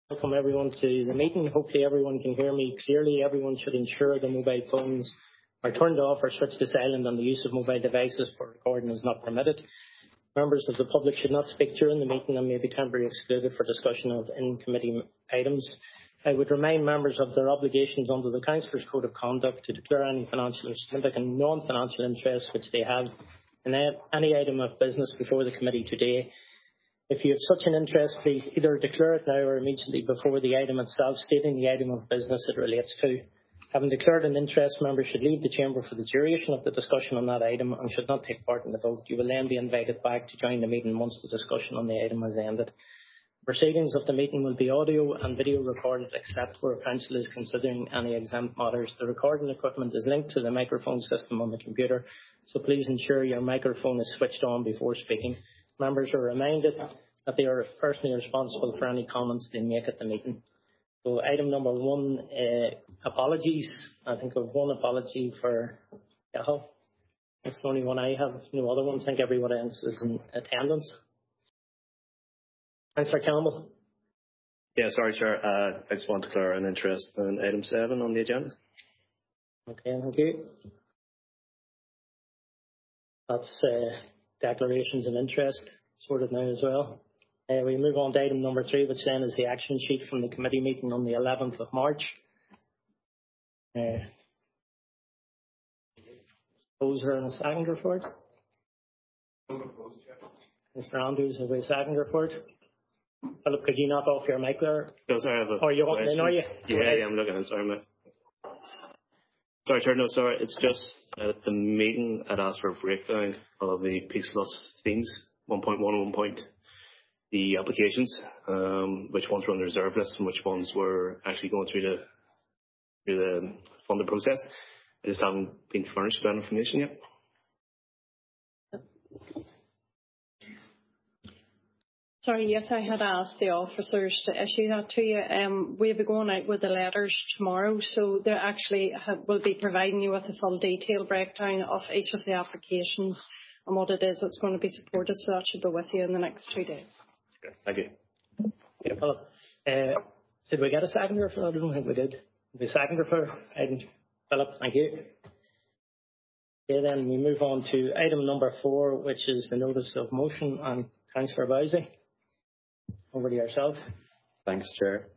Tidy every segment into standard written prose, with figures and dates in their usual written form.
Welcome everyone to the meeting. Hopefully everyone can hear me clearly. Everyone should ensure the mobile phones are turned off or switched to silent, and the use of mobile devices for recording is not permitted. Members of the public should not speak during the meeting and may be temporarily excluded for discussion of in-committee items. I would remind members of their obligations under the Councillors' Code of Conduct to declare any financial or significant non-financial interest which they have in any item of business before the committee today. If you have such an interest, please either declare it now or immediately before the item itself, stating the item of business it relates to. Having declared an interest, members should leave the chamber for the duration of the discussion on that item and should not take part in the vote. You will then be invited back to join the meeting once the discussion on the item has ended. Proceedings of the meeting will be audio and video recorded except where council is considering any exempt matters. The recording equipment is linked to the microphone system on the computer, so please ensure your microphone is switched on before speaking. Members are reminded that they are personally responsible for any comments they make at the meeting. So item number 1, apologies. I think we have one apology for Cahill. That's the only one I have. No other ones. I think everyone else is in attendance. Councillor Campbell. Yeah, sorry, Chair. I just want to declare an interest in item 7 on the agenda. Okay, thank you. That's declarations of interest sorted now as well. We move on to item number 3, which then is the action sheet from the committee meeting on the 11th of March. Proposer and a seconder for it. Mr. Andrews, have we a seconder for it? Philip, could you knock off your mic there? No, sorry, I have a Or you want me, are you? Yeah, I'm looking at it. Sorry, Chair, no, sorry. It's just at the meeting I'd asked for a breakdown of the Peace Plus themes, 1.1 and 1. The applications, which ones were on the reserve list and which ones were actually going through the funding process. I just haven't been furnished with that information yet. Sorry, yes, I had asked the officers to issue that to you. We'll be going out with the letters tomorrow, so they actually will be providing you with a full detailed breakdown of each of the applications and what it is that's going to be supported, so that should be with you in the next 2 days. Okay, thank you. Yeah, Philip. Did we get a seconder for that? I don't think we did. Did we seconder for item? Philip, thank you. Okay, then we move on to item number 4, which is the notice of motion, and Councillor Bowsey. Over to yourself. Thanks, Chair.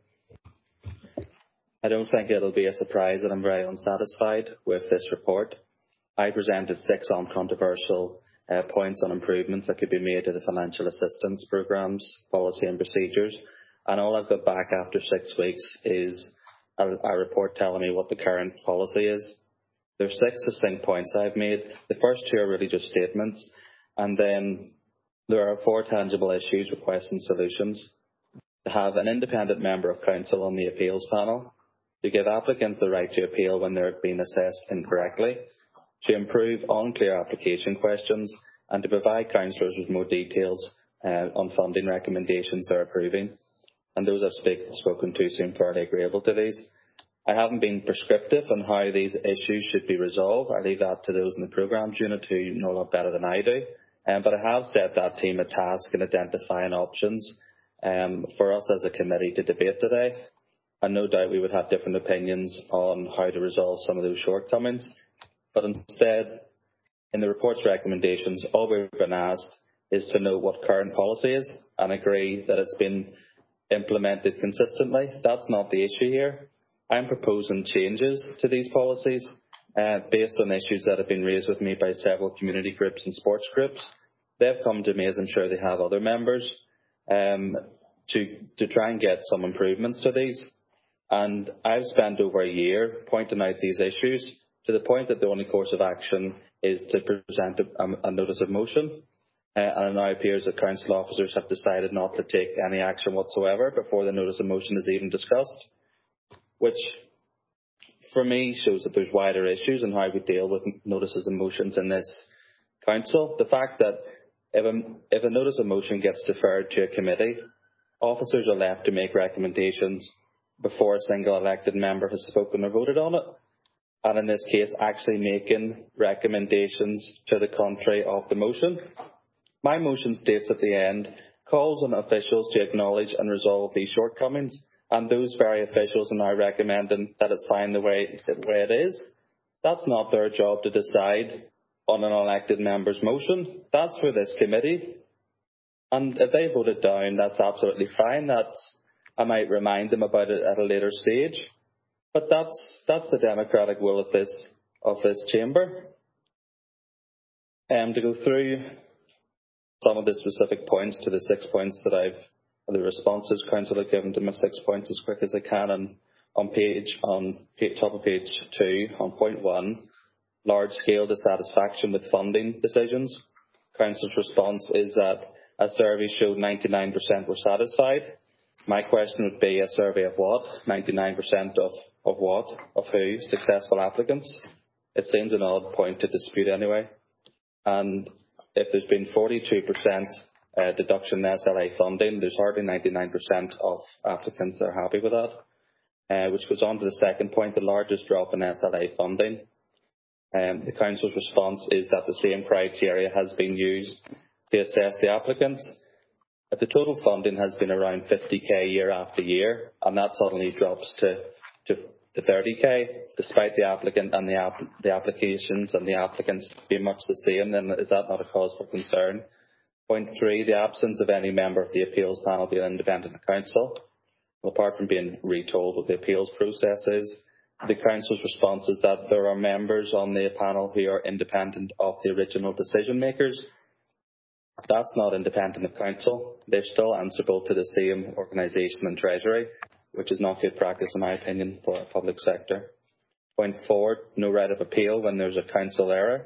I don't think it'll be a surprise that I'm very unsatisfied with this report. I presented 6 uncontroversial points on improvements that could be made to the financial assistance programmes, policy and procedures, and all I've got back after 6 weeks is a report telling me what the current policy is. There's 6 distinct points I've made. The first 2 are really just statements, and then there are 4 tangible issues requesting solutions. To have an independent member of council on the appeals panel, to give applicants the right to appeal when they're being assessed incorrectly, to improve unclear application questions, and to provide councillors with more details on funding recommendations they're approving. And those I've spoken to seem fairly agreeable to these. I haven't been prescriptive on how these issues should be resolved. I leave that to those in the programmes unit who know a lot better than I do. But I have set that team a task in identifying options for us as a committee to debate today. And no doubt we would have different opinions on how to resolve some of those shortcomings. But instead, in the report's recommendations, all we've been asked is to know what current policy is and agree that it's been implemented consistently. That's not the issue here. I'm proposing changes to these policies based on issues that have been raised with me by several community groups and sports groups. They've come to me, as I'm sure they have other members, to try and get some improvements to these. And I've spent over a year pointing out these issues to the point that the only course of action is to present a notice of motion. And it now appears that council officers have decided not to take any action whatsoever before the notice of motion is even discussed, which for me shows that there's wider issues in how we deal with notices of motions in this council. The fact that if a notice of motion gets deferred to a committee, officers are left to make recommendations before a single elected member has spoken or voted on it. And in this case, actually making recommendations to the contrary of the motion. My motion states at the end, calls on officials to acknowledge and resolve these shortcomings and those very officials are now recommending that it's fine the way it is. That's not their job to decide on an elected member's motion. That's for this committee. And if they vote it down, that's absolutely fine. I might remind them about it at a later stage. But that's the democratic will of this chamber. To go through some of the specific points to the 6 points that the responses council have given to my 6 points as quick as I can. And on top of page 2, on point 1, large-scale dissatisfaction with funding decisions. Council's response is that a survey showed 99% were satisfied. My question would be, a survey of what? 99% of what? Of who? Successful applicants? It seems an odd point to dispute anyway. And if there's been 42% deduction in SLA funding, there's hardly 99% of applicants that are happy with that. Which goes on to the second point, the largest drop in SLA funding. The council's response is that the same criteria has been used to assess the applicants. If the total funding has been around 50k year after year, and that suddenly drops to 30k, despite the applicant and the applications and the applicants being much the same, then is that not a cause for concern? Point 3, the absence of any member of the appeals panel being independent of council. Well, apart from being retold what the appeals process is, the council's response is that there are members on the panel who are independent of the original decision makers. That's not independent of council. They're still answerable to the same organisation and treasury, which is not good practice in my opinion for a public sector. Point 4, no right of appeal when there's a council error.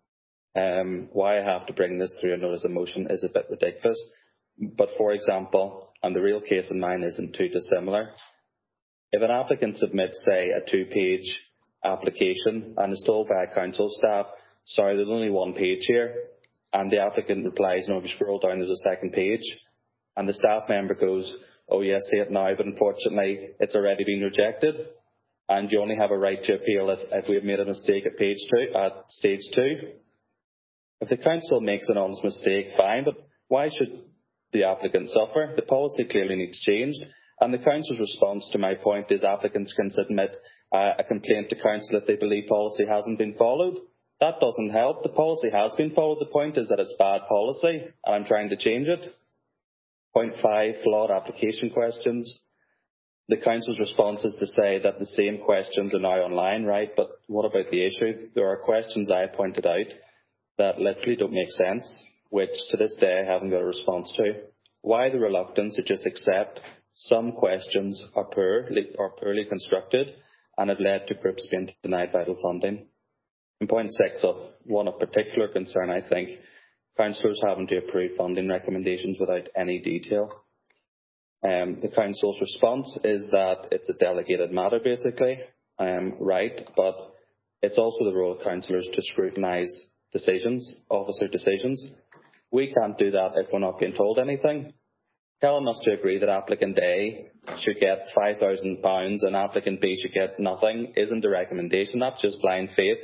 Why I have to bring this through a notice of motion is a bit ridiculous. But for example, and the real case in mind isn't too dissimilar, if an applicant submits, say, a 2-page application and is told by a council staff, sorry, there's only 1 page here, and the applicant replies, no, if you scroll down, there's a 2nd page, and the staff member goes, oh yes, see it now, but unfortunately it's already been rejected, and you only have a right to appeal if we've made a mistake at stage 2. If the council makes an honest mistake, fine, but why should the applicant suffer? The policy clearly needs changed, and the council's response to my point is applicants can submit a complaint to council if they believe policy hasn't been followed. That doesn't help. The policy has been followed. The point is that it's bad policy, and I'm trying to change it. Point 5, flawed application questions. The council's response is to say that the same questions are now online, right? But what about the issue? There are questions I pointed out that literally don't make sense, which to this day I haven't got a response to. Why the reluctance to just accept some questions are poorly constructed and have led to groups being denied vital funding? In point 6, one of particular concern, I think, councillors having to approve funding recommendations without any detail. The council's response is that it's a delegated matter, basically, right, but it's also the role of councillors to scrutinise decisions, officer decisions. We can't do that if we're not being told anything. Telling us to agree that applicant A should get £5,000 and applicant B should get nothing isn't a recommendation, that's just blind faith.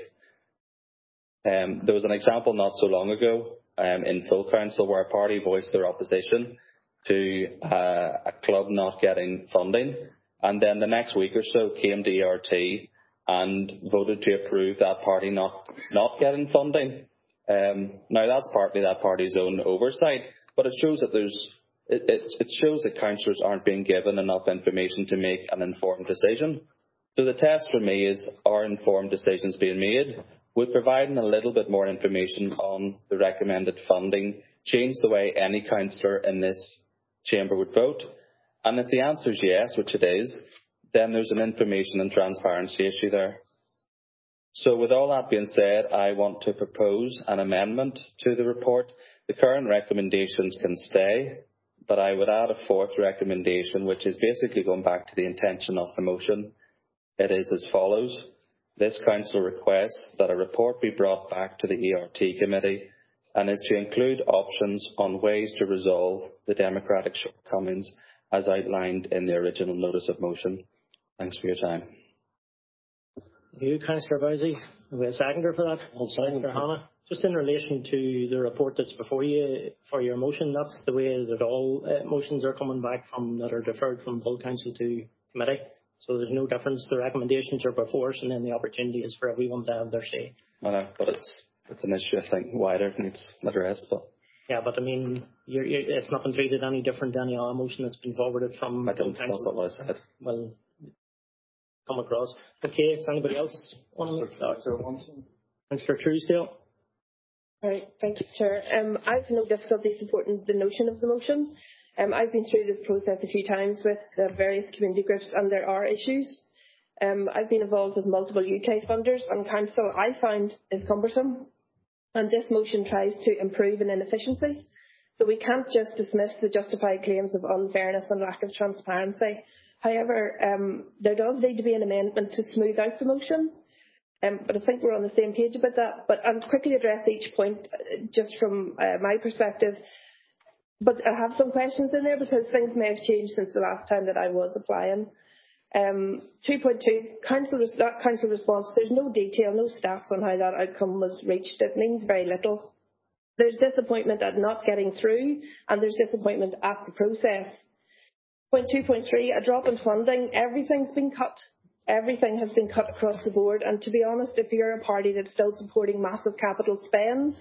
There was an example not so long ago in full council where a party voiced their opposition to a club not getting funding, and then the next week or so came to ERT and voted to approve that party not getting funding. Now that's partly that party's own oversight, but it shows that it shows that councillors aren't being given enough information to make an informed decision. So the test for me is, are informed decisions being made? Would providing a little bit more information on the recommended funding change the way any councillor in this chamber would vote? And if the answer is yes, which it is, then there's an information and transparency issue there. So with all that being said, I want to propose an amendment to the report. The current recommendations can stay, but I would add a 4th recommendation, which is basically going back to the intention of the motion. It is as follows. This council requests that a report be brought back to the ERT committee and is to include options on ways to resolve the democratic shortcomings as outlined in the original notice of motion. Thanks for your time. Thank you, Councillor Bowsey. We have a seconder for that. Councillor Hanna. Just in relation to the report that's before you for your motion, that's the way that all motions are coming back from that are deferred from full council to committee. So there's no difference. The recommendations are before us, and then the opportunity is for everyone to have their say. I know, but it's an issue I think wider needs addressed. But yeah, but I mean, it's not been treated any different than any other motion that's been forwarded from. I don't. That's not what I said. Well, come across. Okay, is anybody else on? Mr. Truesdale. Right, thank you, Chair. I've no difficulty supporting the notion of the motion. I've been through this process a few times with various community groups, and there are issues. I've been involved with multiple UK funders, and council I find is cumbersome, and this motion tries to improve an inefficiency. So we can't just dismiss the justified claims of unfairness and lack of transparency. However, there does need to be an amendment to smooth out the motion. But I think we're on the same page about that. But I'll quickly address each point just from my perspective. But I have some questions in there because things may have changed since the last time that I was applying. 2.2, council response. There's no detail, no stats on how that outcome was reached. It means very little. There's disappointment at not getting through, and there's disappointment at the process. Point 2.3, a drop in funding. Everything's been cut. Everything has been cut across the board, and to be honest, if you're a party that's still supporting massive capital spends,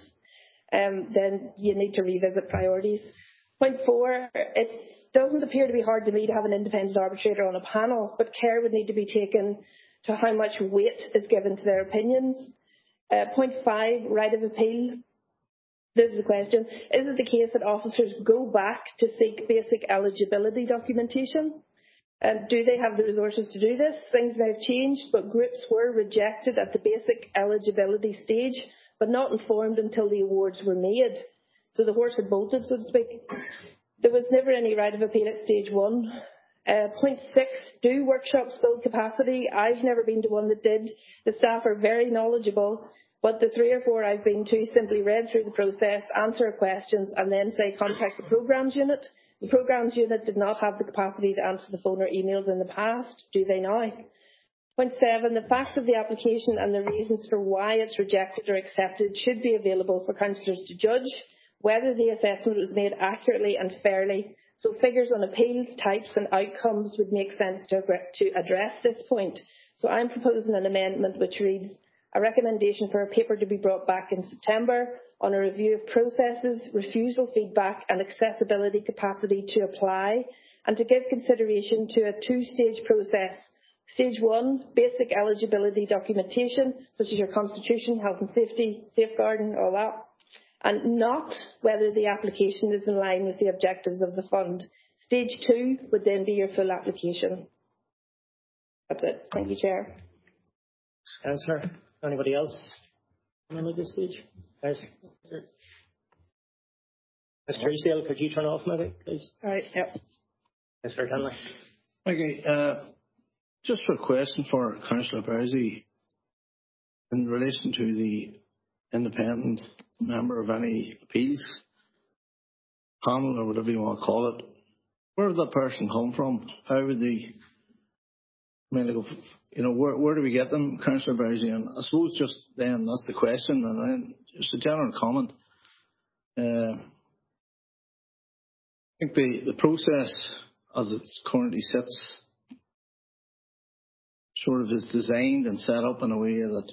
then you need to revisit priorities. Point 4, it doesn't appear to be hard to me to have an independent arbitrator on a panel, but care would need to be taken to how much weight is given to their opinions. Point 5, right of appeal. This is the question. Is it the case that officers go back to seek basic eligibility documentation? Do they have the resources to do this? Things may have changed, but groups were rejected at the basic eligibility stage, but not informed until the awards were made. So the horse had bolted, so to speak. There was never any right of appeal at stage 1. Point 6, do workshops build capacity? I've never been to one that did. The staff are very knowledgeable, but the 3 or 4 I've been to simply read through the process, answer questions, and then say contact the programmes unit. The programmes unit did not have the capacity to answer the phone or emails in the past. Do they now? Point 7, the facts of the application and the reasons for why it's rejected or accepted should be available for councillors to judge whether the assessment was made accurately and fairly. So figures on appeals, types and outcomes would make sense to address this point. So I'm proposing an amendment which reads, a recommendation for a paper to be brought back in September on a review of processes, refusal feedback and accessibility capacity to apply, and to give consideration to a 2-stage process. Stage 1, basic eligibility documentation, such as your constitution, health and safety, safeguarding, all that, and not whether the application is in line with the objectives of the fund. Stage 2 would then be your full application. That's it. Thank you, Chair. Councillor, anybody else at this stage? Mr. Truesdale, could you turn off maybe, please? All right, yep. Mr. Henley. Okay, just a question for Councillor Bowsey in relation to the independent member of any appeals panel or whatever you want to call it. Where would that person come from? How would they? I mean, where do we get them, Councillor Bowsey? And I suppose just then that's the question, and then just a general comment. I think the process as it currently sits sort of is designed and set up in a way that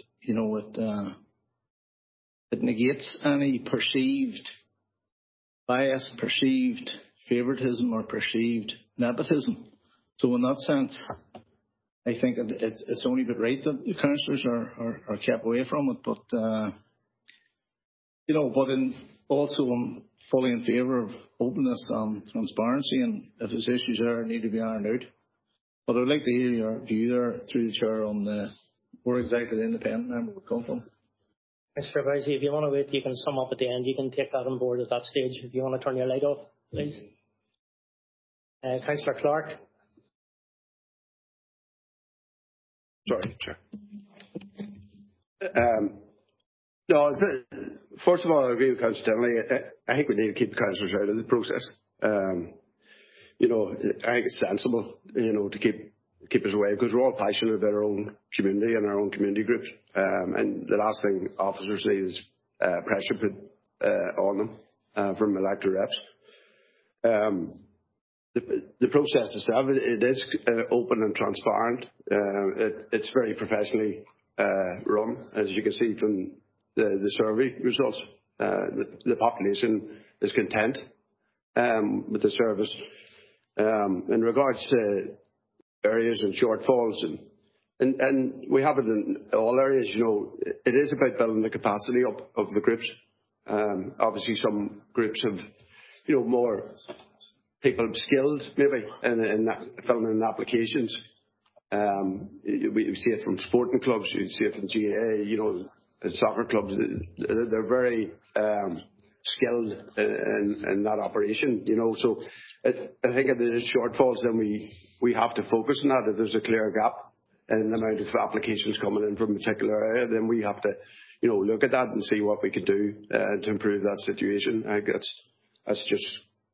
it negates any perceived bias, perceived favouritism or perceived nepotism. So in that sense, I think it's only but right that the councillors are kept away from it. But also I'm fully in favour of openness and transparency, and if there's issues there need to be ironed out. But I'd like to hear your view there through the chair on where exactly the independent member would come from. Mr. Bowsey, if you want to wait, you can sum up at the end. You can take that on board at that stage. If you want to turn your light off, please. Councillor Clark. Sorry, Chair. No, first of all, I agree with Councillor Denley. I think we need to keep the councillors out of the process. I think it's sensible, to keep us away because we're all passionate about our own community and our own community groups. And the last thing officers need is pressure put on them from elected reps. The process itself, it is open and transparent. It's very professionally run, as you can see from the survey results. The population is content with the service. In regards to areas and shortfalls, and we have it in all areas, it is about building the capacity up of the groups. Obviously, some groups have, more people skilled maybe in filling in applications. We see it from sporting clubs, you see it from GAA, soccer clubs. They're very skilled in that operation, So I think if there's shortfalls, then we have to focus on that. If there's a clear gap in the amount of applications coming in from a particular area, then we have to, look at that and see what we could do to improve that situation. I think that's just,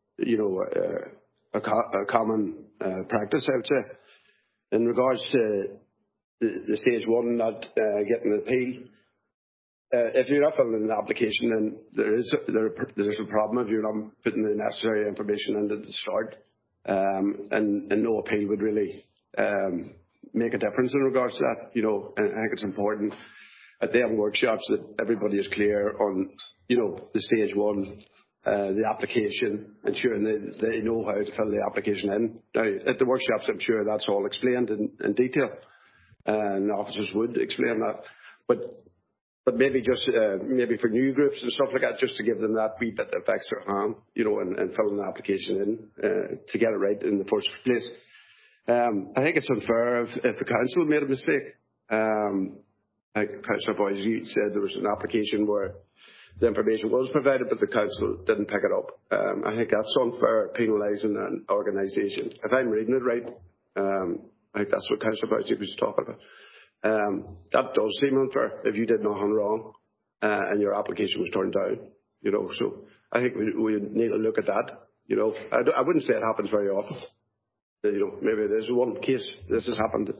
a common practice, I would say. In regards to the stage one not getting an appeal, if you're not filling in an application, then there's a problem if you're not putting the necessary information in at the start, and no appeal would really make a difference in regards to that. And I think it's important at the workshops that everybody is clear on, the stage one, the application, ensuring they know how to fill the application in. Now, at the workshops, I'm sure that's all explained in detail, and officers would explain that. But maybe just maybe for new groups and stuff like that, just to give them that wee bit of extra hand, and filling the application in to get it right in the first place. I think it's unfair if the council made a mistake. I think Councillor Boise said there was an application where the information was provided, but the council didn't pick it up. I think that's unfair, penalising an organisation. If I'm reading it right, I think that's what Councillor Boise was talking about. That does seem unfair if you did nothing wrong and your application was turned down. So I think we need to look at that. I wouldn't say it happens very often. Maybe there's one case this has happened.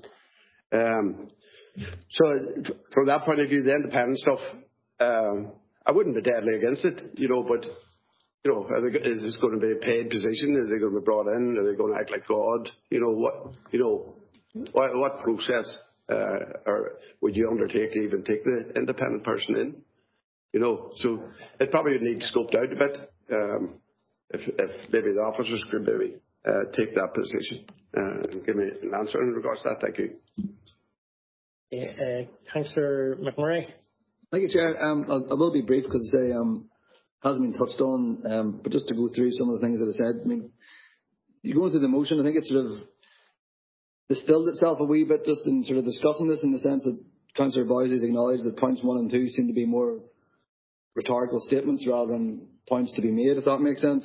So from that point of view, the independent stuff, I wouldn't be deadly against it, but is this going to be a paid position? Are they going to be brought in? Are they going to act like God? What process or would you undertake to even take the independent person in? So it probably would need scoped out a bit. If maybe the officers could maybe take that position and give me an answer in regards to that. Thank you. Councillor McMurray. Thank you, Chair. I will be brief because it hasn't been touched on, but just to go through some of the things that I said. I mean, you go through the motion, I think it sort of distilled itself a wee bit just in sort of discussing this, in the sense that Councillor Boise has acknowledged that points 1 and 2 seem to be more rhetorical statements rather than points to be made, if that makes sense.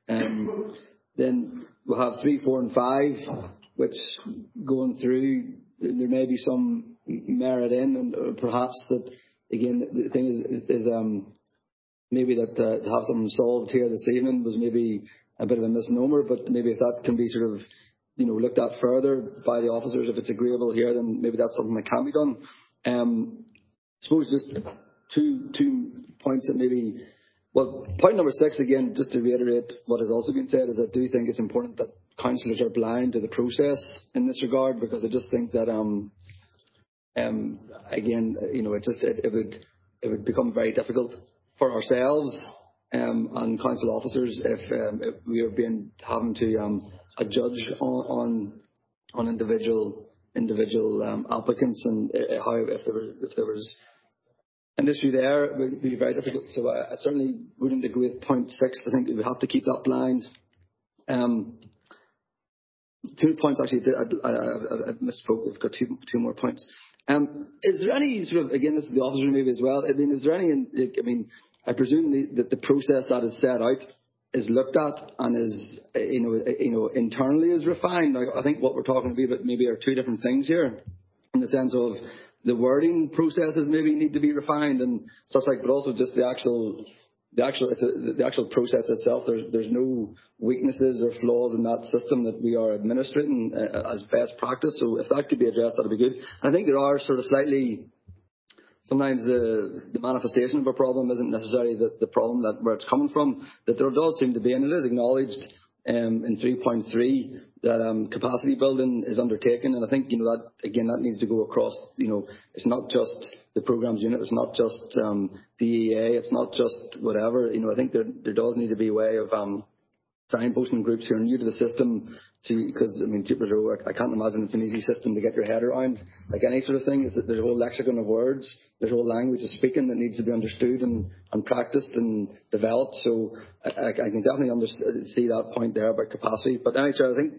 Then we'll have 3, 4 and 5, which going through, there may be some merit in, and perhaps that, again, the thing is maybe that to have something solved here this evening was maybe a bit of a misnomer, but maybe if that can be sort of, looked at further by the officers, if it's agreeable here, then maybe that's something that can be done. I suppose just two points that maybe, well, point number 6, again, just to reiterate what has also been said, is I do think it's important that councillors are blind to the process in this regard, because I just think that, again, it would become very difficult for ourselves and council officers if we are having to judge on individual applicants, and how if there was an issue there, it would be very difficult. So I certainly wouldn't agree with point 6. I think we have to keep that blind. 2 points actually. I misspoke. I've got two more points. Is there any sort of, again, this is the officer maybe as well, I mean, is there any, I presume that the process that is set out is looked at and is, internally is refined. I think what we're talking about maybe are 2 different things here, in the sense of the wording processes maybe need to be refined and such like, but also just the actual process itself. There's no weaknesses or flaws in that system that we are administering as best practice. So if that could be addressed, that'd be good. I think there are sort of slightly sometimes the manifestation of a problem isn't necessarily the problem where it's coming from. That there does seem to be, and it is acknowledged in 3.3 that capacity building is undertaken, and I think that again that needs to go across. It's not just the programs unit, it's not just DEA, it's not just whatever. I think there does need to be a way of signposting groups who are new to the system because I can't imagine it's an easy system to get your head around. Like any sort of thing, there's a whole lexicon of words, there's a whole language of speaking that needs to be understood and practiced and developed. So I can definitely see that point there about capacity. But anyway, Chair, I think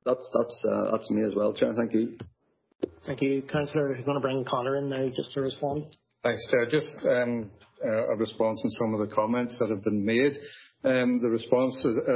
that's me as well, Chair. Thank you. Thank you, Councillor. I'm going to bring Conor in now just to respond. Thanks, Chair. Just a response on some of the comments that have been made. The response,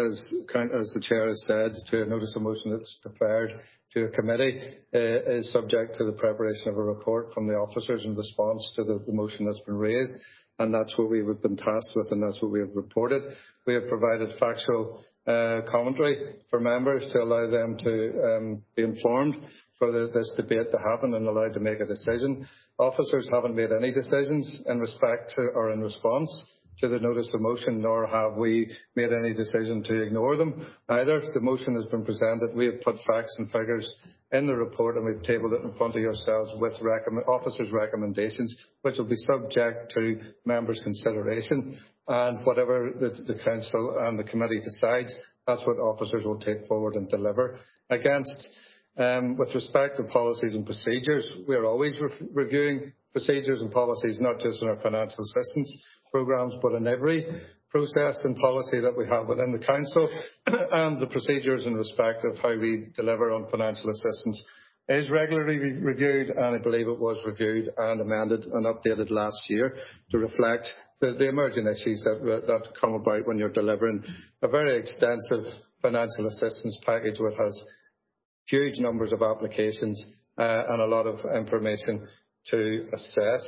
as the Chair has said, to a notice of motion that's deferred to a committee is subject to the preparation of a report from the officers in response to the motion that's been raised, and that's what we've been tasked with, and that's what we have reported. We have provided factual commentary for members to allow them to be informed for this debate to happen and allowed to make a decision. Officers haven't made any decisions in respect to or in response to the notice of motion, nor have we made any decision to ignore them either. The motion has been presented. We have put facts and figures in the report, and we've tabled it in front of yourselves with officers' recommendations, which will be subject to members' consideration. And whatever the Council and the Committee decides, that's what officers will take forward and deliver against. With respect to policies and procedures, we are always reviewing procedures and policies, not just in our financial assistance programmes, but in every process and policy that we have within the Council. And the procedures in respect of how we deliver on financial assistance is regularly reviewed, and I believe it was reviewed and amended and updated last year to reflect the emerging issues that come about when you're delivering a very extensive financial assistance package which has huge numbers of applications and a lot of information to assess.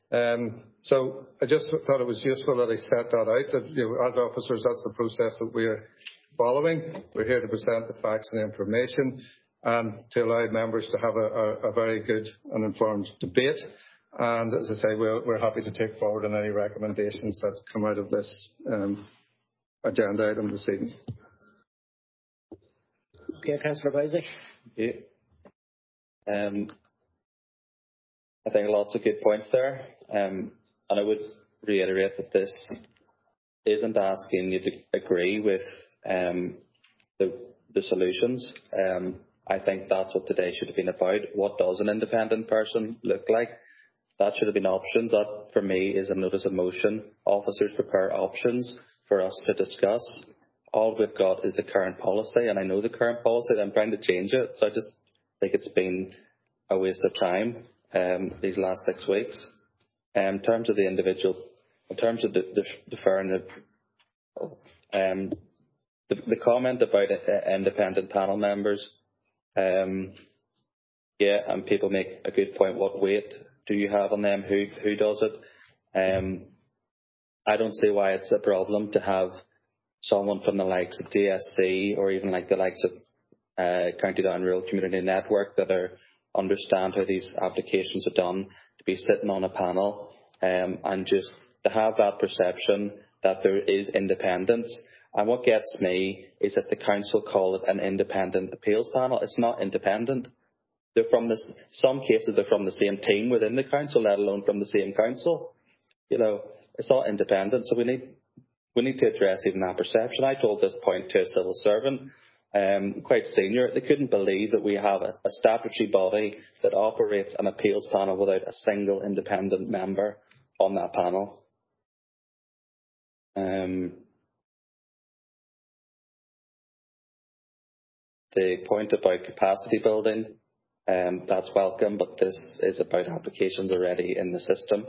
So I just thought it was useful that I set that out, that as officers, that's the process that we're following. We're here to present the facts and the information and to allow members to have a very good and informed debate. And as I say, we're happy to take forward on any recommendations that come out of this agenda item this evening. Okay, Councillor Bowsey. Yeah. I think lots of good points there. And I would reiterate that this isn't asking you to agree with the solutions. I think that's what today should have been about. What does an independent person look like? That should have been options. That, for me, is a notice of motion. Officers prepare options for us to discuss. All we've got is the current policy, and I know the current policy. I'm trying to change it, so I just think it's been a waste of time these last 6 weeks. In terms of the individual, in terms of the deferring the comment about independent panel members, yeah, and people make a good point. What weight do you have on them? Who does it? I don't see why it's a problem to have someone from the likes of DSC or even like the likes of County Down Rural Community Network that understand how these applications are done, to be sitting on a panel and just to have that perception that there is independence. And what gets me is that the council call it an independent appeals panel. It's not independent. They're from some cases they're from the same team within the council, let alone from the same council. It's not independent. So we need to address even that perception. I told this point to a civil servant, quite senior. They couldn't believe that we have a statutory body that operates an appeals panel without a single independent member on that panel. The point about capacity building, that's welcome, but this is about applications already in the system.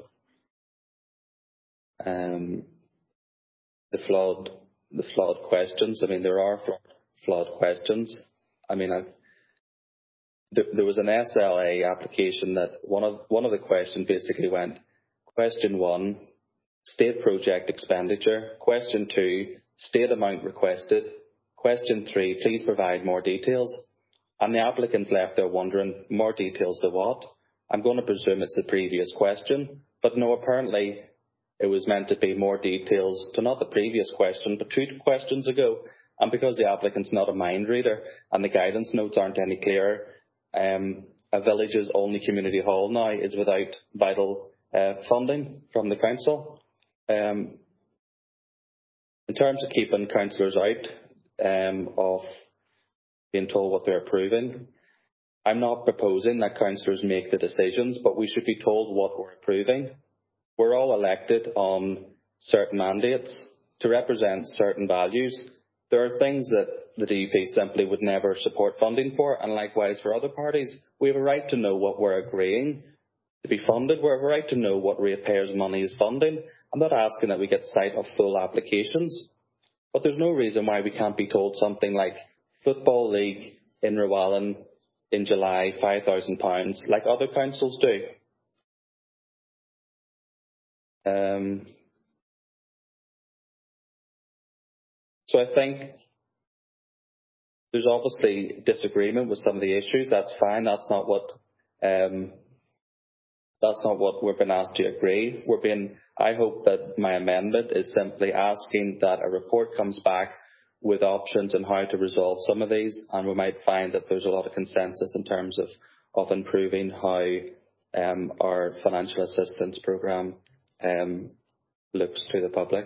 The flawed questions. I mean, there are flawed questions. I mean, there was an SLA application that one of the questions basically went, question 1, state project expenditure. Question 2, state amount requested. Question 3, please provide more details. And the applicants left there wondering, more details to what? I'm going to presume it's the previous question. But no, apparently it was meant to be more details to not the previous question, but 2 questions ago. And because the applicant's not a mind reader and the guidance notes aren't any clearer, a village's only community hall now is without vital funding from the council. In terms of keeping councillors out of being told what they're approving, I'm not proposing that councillors make the decisions, but we should be told what we're approving. We're all elected on certain mandates to represent certain values. There are things that the DUP simply would never support funding for, and likewise for other parties. We have a right to know what we're agreeing to be funded. We have a right to know what ratepayers' money is funding. I'm not asking that we get sight of full applications, but there's no reason why we can't be told something like Football League in Rowallan in July, £5,000, like other councils do. So I think there's obviously disagreement with some of the issues. That's fine. That's not what we're being asked to agree. I hope that my amendment is simply asking that a report comes back with options on how to resolve some of these, and we might find that there's a lot of consensus in terms of improving how our financial assistance programme looks to the public.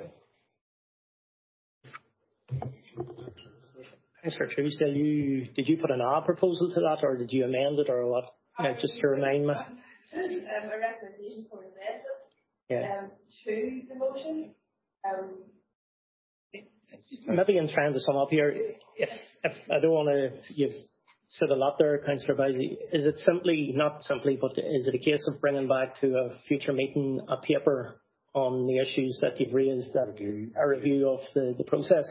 Councillor Truesdale, did you put an R proposal to that, or did you amend it, or what? Just to remind me. A recommendation for amendment to the motion. Maybe in trying to sum up here, if I don't want to, you've said a lot there, Councillor Bowsey. Is it not simply, but is it a case of bringing back to a future meeting a paper on the issues that you've raised, a review of the process?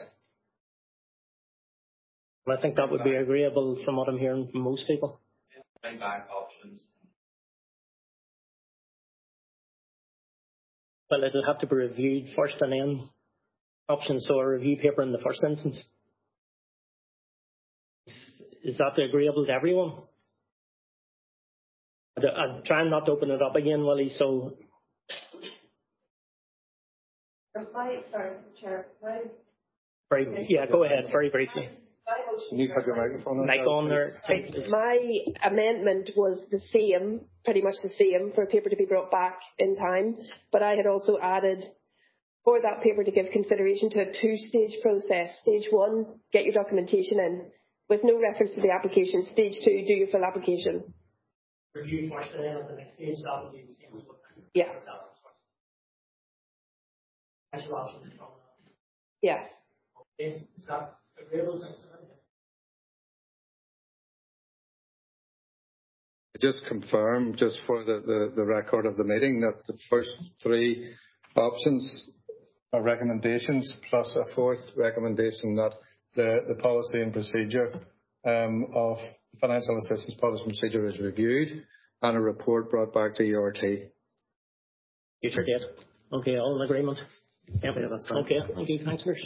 And I think that would be agreeable from what I'm hearing from most people. Bring back options. Well, it'll have to be reviewed first and then options, so a review paper in the first instance. Is that agreeable to everyone? I'm trying not to open it up again, Willie, so... Sorry, Chair. Yeah, go ahead, very briefly. Can you put your microphone on? Mic on there. My amendment was the same, pretty much the same, for a paper to be brought back in time, but I had also added for that paper to give consideration to a 2-stage process. Stage 1, get your documentation in, with no reference to the application. Stage 2, do your full application. Review first and then at the next stage, that will be the same as what... Yeah. Yeah. Okay. Is that agreeable? Just confirm, just for the record of the meeting, that the first 3 options are recommendations, plus a 4th recommendation that the policy and procedure of financial assistance policy and procedure is reviewed and a report brought back to ERT. Future date. Okay, all in agreement? Yeah, that's fine. Okay, thank you, councillors.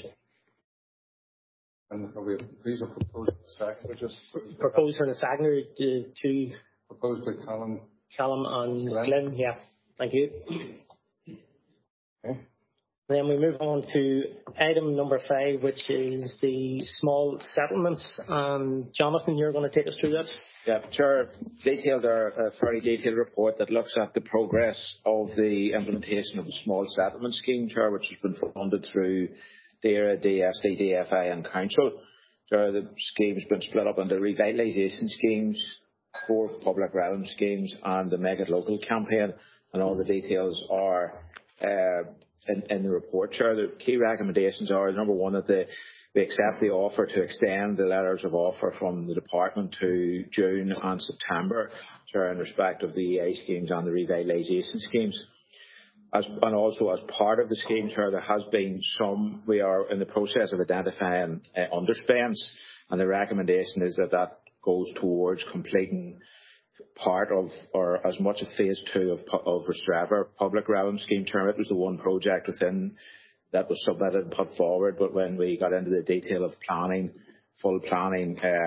And these are proposed in the second. Just proposed in the second to proposed by Callum and Glenn. Yeah, thank you. Okay. Then we move on to item number 5, which is the small settlements. Jonathan, you're going to take us through that? Yeah, Chair, a very detailed report that looks at the progress of the implementation of the small settlement scheme, Chair, which has been funded through DAERA, DFC, DFI and Council. Chair, the scheme has been split up into revitalisation schemes, 4 public realm schemes and the Make It Local campaign, and all the details are in the report, Chair. The key recommendations are, number 1, that we accept the offer to extend the letters of offer from the Department to June and September, Chair, in respect of the EA schemes and the revitalisation schemes. And also as part of the scheme, Chair, there has been we are in the process of identifying underspends, and the recommendation is that goes towards completing part of, or as much of phase 2 of Restreva public realm scheme, Chair. It was the one project within that was submitted and put forward, but when we got into the detail of planning, full planning,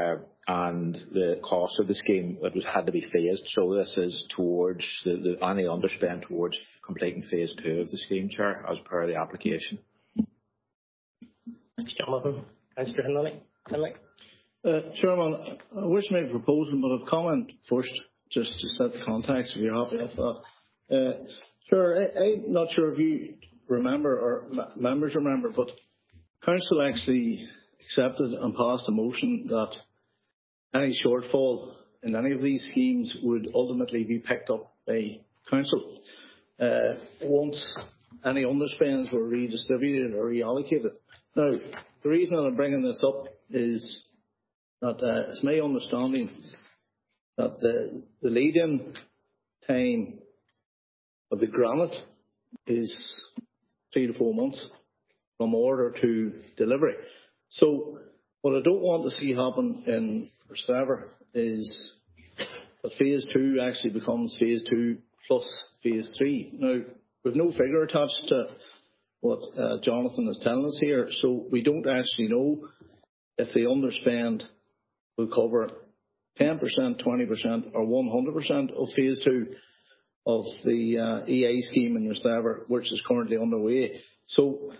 and the cost of the scheme had to be phased. So this is towards any underspend towards completing phase 2 of the scheme, Chair, as per the application. Thanks, Jonathan. Councillor Henley. Chairman, I wish to make a proposal, but I'll comment first, just to set the context, if you're happy with that. Sure, I'm not sure if you remember, or members remember, but Council actually accepted and passed a motion that any shortfall in any of these schemes would ultimately be picked up by Council once any underspends were redistributed or reallocated. Now, the reason that I'm bringing this up is that it's my understanding that the lead-in time of the grant is 3 to 4 months from order to delivery. So what I don't want to see happen in Rostrevor is that phase 2 actually becomes phase 2 plus phase 3. Now, we've no figure attached to what Jonathan is telling us here, so we don't actually know if the underspend will cover 10%, 20% or 100% of phase 2 of the EA scheme in Rostrevor, which is currently underway. So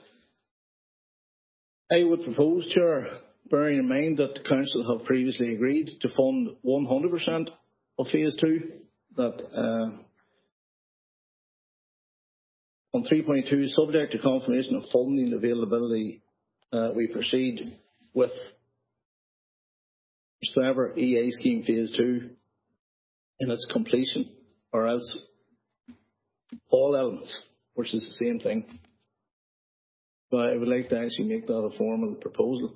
I would propose, Chair, bearing in mind that the Council have previously agreed to fund 100% of phase 2, that on 3.2, subject to confirmation of funding availability, we proceed with Rostrevor EA scheme phase 2 in its completion, or else all elements, which is the same thing. But I would like to actually make that a formal proposal.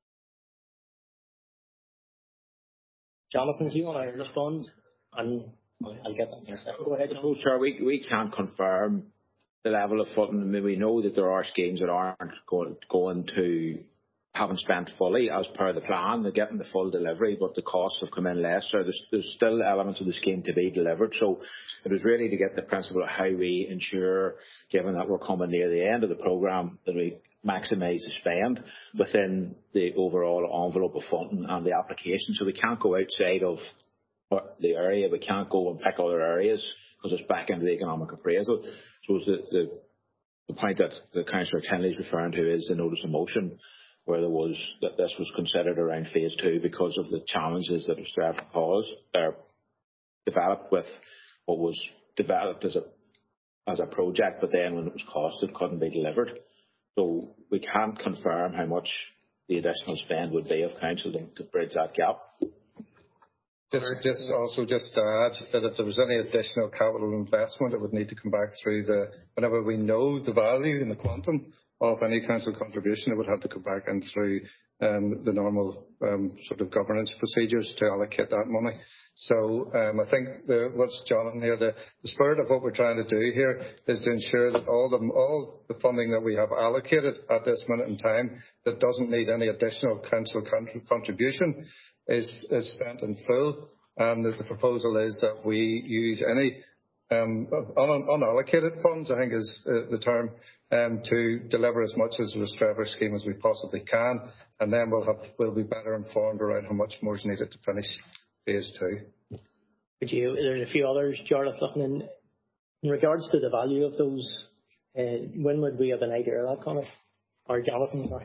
Jonathan, do you want to respond? And I'll get that in a second. Go ahead. So, Chair, we can't confirm the level of funding. I mean, we know that there are schemes that aren't going to haven't spent fully as per the plan. They're getting the full delivery, but the costs have come in less. So there's still elements of the scheme to be delivered. So it was really to get the principle of how we ensure, given that we're coming near the end of the programme, that we maximise the spend within the overall envelope of funding and the application. So we can't go outside of the area. We can't go and pick other areas because it's back into the economic appraisal. So the point that the Councillor Kenley is referring to is the notice of motion, where this was considered around phase 2 because of the challenges that Rostrevor developed with what was developed as a project, but then when it was costed, couldn't be delivered. So we can't confirm how much the additional spend would be of Council to bridge that gap. Just to add that if there was any additional capital investment, it would need to come back through whenever we know the value and the quantum of any Council contribution, it would have to come back in through the normal sort of governance procedures to allocate that money. So I think what's Jonathan here, the spirit of what we're trying to do here is to ensure that all the funding that we have allocated at this minute in time that doesn't need any additional Council contribution is spent in full. And the proposal is that we use any unallocated funds, I think is the term, to deliver as much as the Rostrevor scheme as we possibly can, and then we'll be better informed around how much more is needed to finish phase 2. There's a few others, Jonathan, in regards to the value of those, when would we have an idea of that, Conor? Or Jonathan, sorry.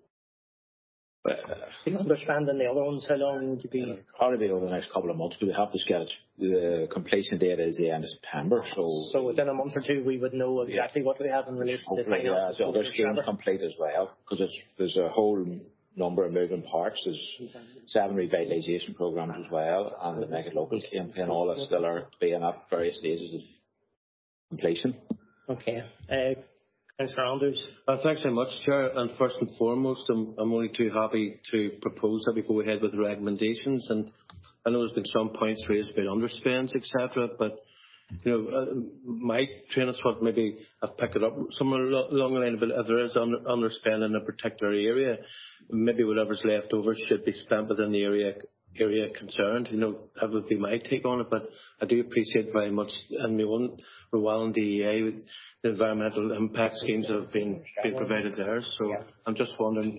Understanding the other ones, how long would you be? Probably over the next couple of months. We have to get it. The completion date is the end of September. So within a month or two, we would know exactly what we have in relation to the finances. The other schemes complete as well, because there's a whole number of moving parts. There's 7 revitalisation programmes as well, and the Make It Local campaign, all that still are being at various stages of completion. Okay. Councillor Andrews. Thanks very much, Chair. And first and foremost, I'm only too happy to propose that we go ahead with the recommendations. And I know there's been some points raised about underspends, etc. But my train of thought, maybe I've picked it up somewhere along the line. But if there is underspend in a particular area, maybe whatever's left over should be spent within the area concerned. That would be my take on it. But I do appreciate very much in my own Rowell DEA the environmental impact schemes that have been provided there. So I'm just wondering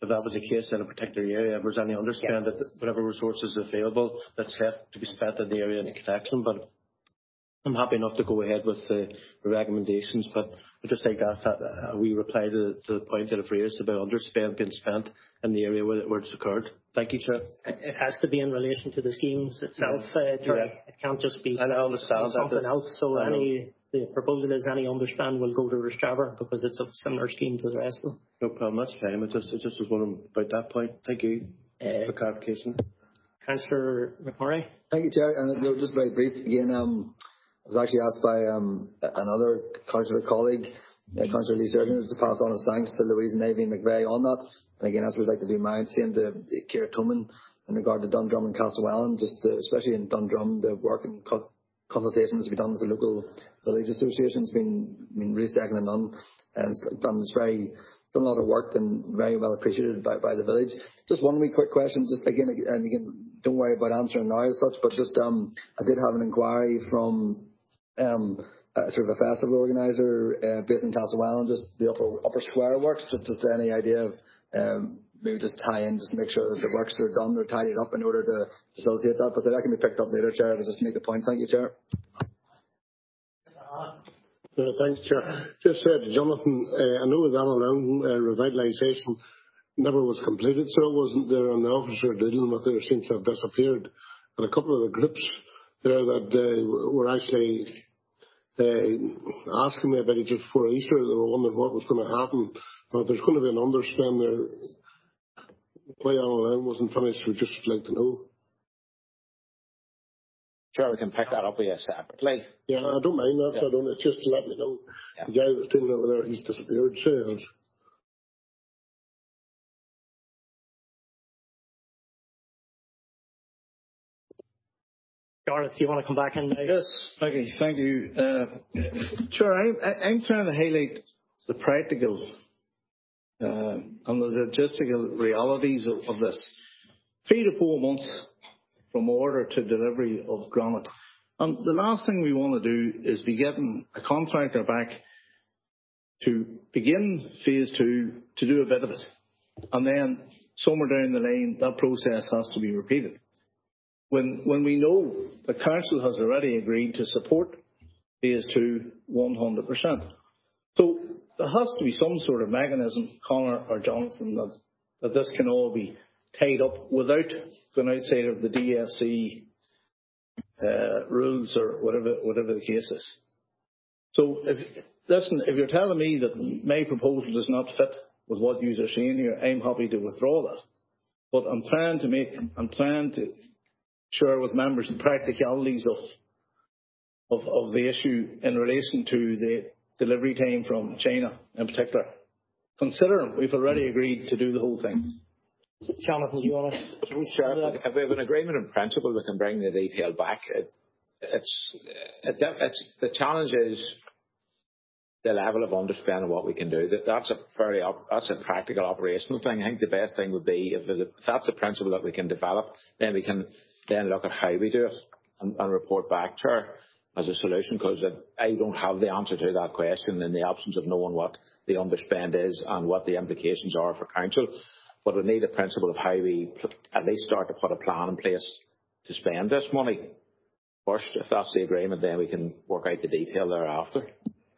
if that was the case in a particular area, if there's any underspend, that whatever resources are available that's left to be spent in the area in the connection. But I'm happy enough to go ahead with the recommendations, but I'd just like to ask that a wee reply to the point that I've raised about underspend being spent in the area where it's occurred. Thank you, Chair. It has to be in relation to the schemes itself, Chair. It can't just be and I understand something that else. So the proposal is any underspend will go to Rostrevor because it's a similar scheme to the rest of them. No problem, that's fine. I just was wondering about that point. Thank you for clarification. Councillor McMurray. Thank you, Chair. And just very brief again. I was actually asked by another councillor colleague, Councillor Lee Surgeon, to pass on his thanks to Louise and Avian McVeigh on that. And again, as we'd like to do mine, same to Ciara Toman in regard to Dundrum and Castlewellan, especially in Dundrum, the work and consultations to be done with the local village associations been really second to none, and it's done a lot of work and very well appreciated by the village. Just one wee quick question, just again, don't worry about answering now as such, but just I did have an inquiry from sort of a festival organiser based in Castlewellan, just the upper square works, just any idea of maybe just tie in, just make sure that the works are done or tidied up in order to facilitate that. But that can be picked up later, Chair, but just make the point. Thank you, Chair. Thanks, Chair. Just said to Jonathan, I know that alone revitalisation never was completed, so it wasn't there, and the officer dealing with it seems to have disappeared. And a couple of the groups there that were actually asking me about it just before Easter, they were wondering what was going to happen. But if there's going to be an underspend there, why Allen wasn't finished, we'd just like to know. Sure, we can pick that up with you separately. Yeah, I don't mind that, so I don't. It's just to let me know. Yeah. The guy that was dealing over there, he's disappeared. So. Gareth, do you want to come back in now? Yes, thank you. Sure, I'm trying to highlight the practical and the logistical realities of this. 3 to 4 months from order to delivery of granite. And the last thing we want to do is be getting a contractor back to begin phase 2 to do a bit of it. And then somewhere down the line, that process has to be repeated. When we know the council has already agreed to support phase 2 100%. So there has to be some sort of mechanism, Conor or Jonathan, that this can all be tied up without going outside of the DFC rules or whatever the case is. So if you're telling me that my proposal does not fit with what you are saying here, I'm happy to withdraw that. But I'm trying to share with members the practicalities of the issue in relation to the delivery time from China in particular. Considering we've already agreed to do the whole thing. Jonathan, do you want to? Sure. If we have an agreement in principle, we can bring the detail back. The challenge is the level of underspend and what we can do. That's a practical operational thing. I think the best thing would be if that's the principle that we can develop, then we can then look at how we do it and report back to her as a solution, because I don't have the answer to that question in the absence of knowing what the underspend is and what the implications are for council. But we need a principle of how we at least start to put a plan in place to spend this money. First, if that's the agreement, then we can work out the detail thereafter.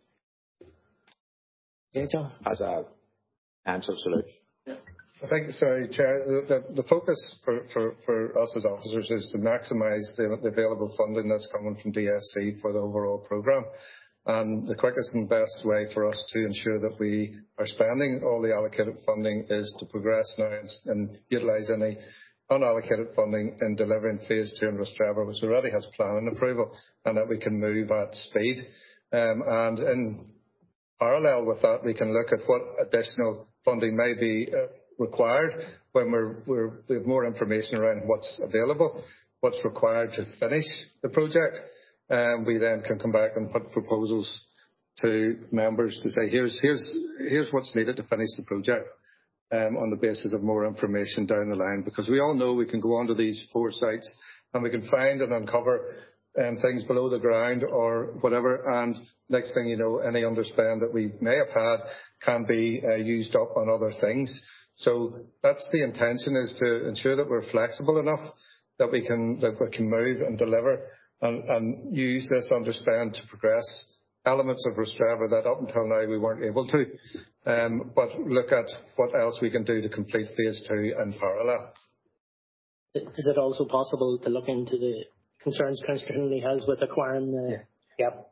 Yeah, John. As a potential solution. Yeah. I think, sorry, Chair, the focus for us as officers is to maximise the available funding that's coming from DSC for the overall programme. And the quickest and best way for us to ensure that we are spending all the allocated funding is to progress now and utilise any unallocated funding in delivering phase 2 in Rostrevor, which already has planning approval, and that we can move at speed. And in parallel with that, we can look at what additional funding may be required when we have more information around what's available, what's required to finish the project. We then can come back and put proposals to members to say, here's what's needed to finish the project on the basis of more information down the line. Because we all know we can go onto these 4 sites and we can find and uncover things below the ground or whatever. And next thing you know, any underspend that we may have had can be used up on other things. So that's the intention, is to ensure that we're flexible enough that we can move and deliver and use this underspend to progress elements of Rostreva that up until now we weren't able to. But look at what else we can do to complete phase 2 in parallel. Is it also possible to look into the concerns Councillor Henley has with acquiring the... Yep.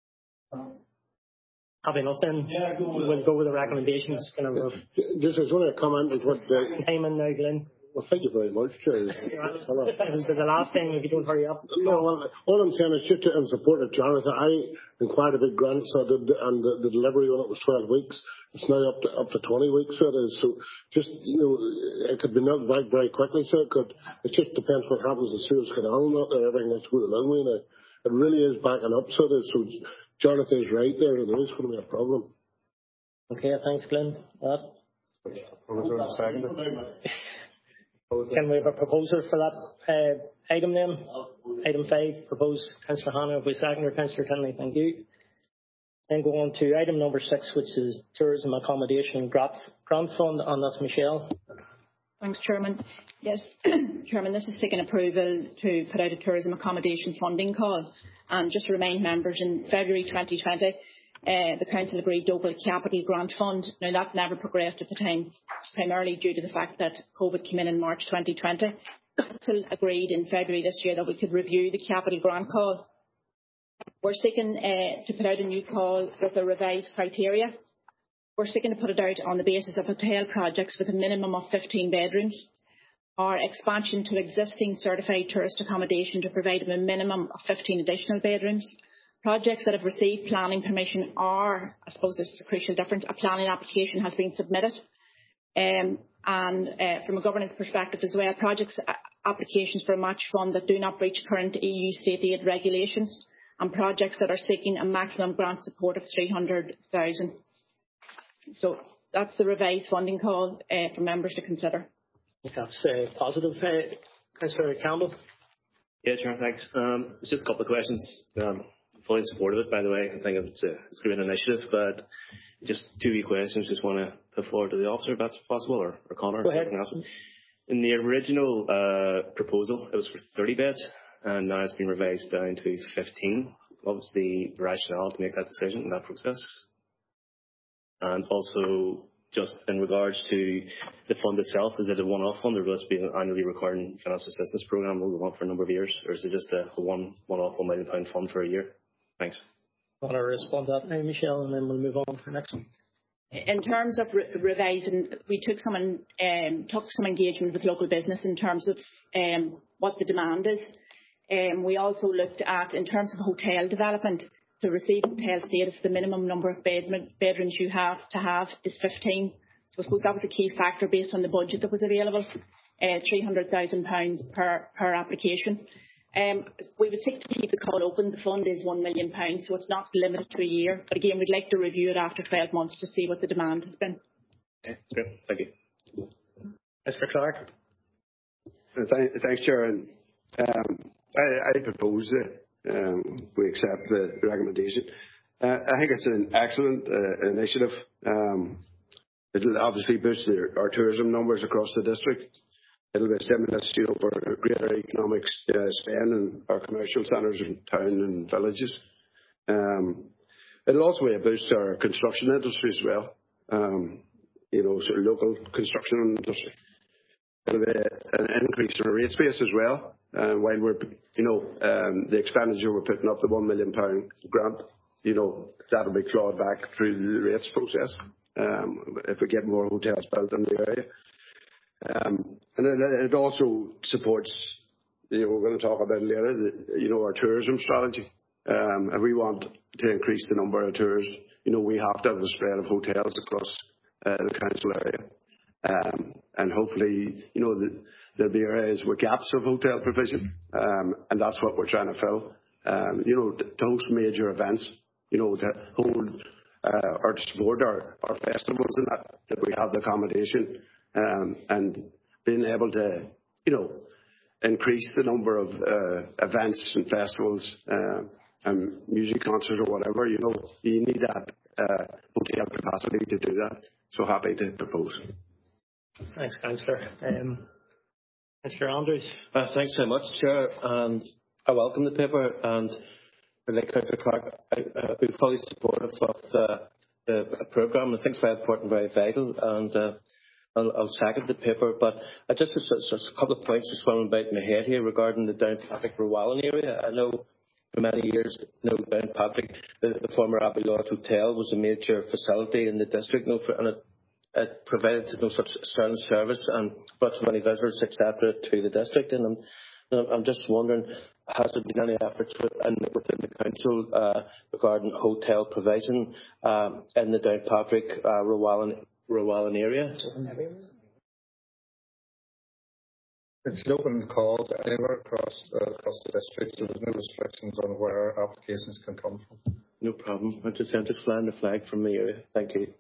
Having nothing, we'll go with the recommendations. Just as only a comment with what time in now, Glenn. Well, thank you very much, Chair. The last thing, if you don't hurry up. No, well, all I'm saying is just in support of Jonathan, I inquired about grants, so I did, and the delivery on it was 12 weeks. It's now up to 20 weeks, so it is. So just, it could be knocked back very quickly, so it could. It just depends what happens in Suez Canal and that, everything that's going on with it. It really is backing up, so it is. So Jonathan's right there, and there is going to be a problem. Okay, thanks, Glenn. Can we have a proposal for that item then? Item 5, proposed Councillor Hanna, by seconder Councillor Kenley. Thank you. Then go on to item number 6, which is Tourism Accommodation Grant Fund, and that's Michelle. Thanks, Chairman. Yes, Chairman, this is seeking approval to put out a tourism accommodation funding call. And just to remind members, in February 2020, the Council agreed to open a capital grant fund. Now, that never progressed at the time, primarily due to the fact that COVID came in March 2020. The Council agreed in February this year that we could review the capital grant call. We're seeking to put out a new call with a revised criteria. We're seeking to put it out on the basis of hotel projects with a minimum of 15 bedrooms, or expansion to existing certified tourist accommodation to provide a minimum of 15 additional bedrooms. Projects that have received planning permission are, I suppose this is a crucial difference, a planning application has been submitted. And from a governance perspective as well, projects applications for a match fund that do not breach current EU state aid regulations, and projects that are seeking a maximum grant support of 300,000. So that's the revised funding call for members to consider. That's positive. Councillor Campbell. Yeah, Chair, thanks. Just a couple of questions. Fully in support of it, by the way. I think it's a great initiative, but just 2 wee questions. Just want to put forward to the officer, if that's possible, or Connor. Go ahead. In the original proposal, it was for 30 beds, and now it's been revised down to 15. What was the rationale to make that decision in that process? And also, just in regards to the fund itself, is it a one-off fund, or will it be an annually recurring financial assistance programme will go on for a number of years, or is it just a one-off £1 million fund for a year? Thanks. Want to respond to that now, Michelle, and then we'll move on to the next one. In terms of revising, we took some engagement with local business in terms of what the demand is. We also looked at, in terms of hotel development, to receive hotel status, the minimum number of bedrooms you have to have is 15. So I suppose that was a key factor based on the budget that was available, £300,000 per application. We would seek to keep the call open. The fund is £1 million, so it's not limited to a year. But again, we'd like to review it after 12 months to see what the demand has been. Okay, that's great. Thank you. Mr. Clark. Thanks, Chair. I propose that we accept the recommendation. I think it's an excellent initiative. It'll obviously boost our tourism numbers across the district. It'll be a stimulus, for greater economic spend in our commercial centres in town and villages. It'll also be a boost to our construction industry as well. Sort of local construction industry. It'll be an increase in our rate space as well. While we're, the expenditure we're putting up, the £1 million grant, that'll be clawed back through the rates process if we get more hotels built in the area. And it also supports, we're going to talk about it later, our tourism strategy. If we want to increase the number of tourists, we have to have a spread of hotels across the council area. And hopefully, there'll be areas with gaps of hotel provision. And that's what we're trying to fill. To host major events, to hold or to support our festivals and that we have the accommodation. And being able to, increase the number of events and festivals and music concerts or whatever, you need that hotel capacity to do that. So happy to propose. Thanks, Councillor. Councillor Andrews. Thanks so much, Chair, and I welcome the paper, and like Councillor Clark, I've been fully supportive of the programme. I think it's very important, very vital, and I'll second the paper. But I just a couple of points just swimming about in my head here regarding the Downpatrick Rowallan area. I know for many years, Downpatrick, the former Abbey Lodge Hotel, was a major facility in the district, and it provided no such sterling service and brought so many visitors, etc., to the district. And I'm just wondering, has there been any efforts within the council regarding hotel provision in the Downpatrick Rowallan area? It's an open call to anywhere across the district, so there's no restrictions on where applications can come from. No problem. I'm just flying the flag from the area. Thank you.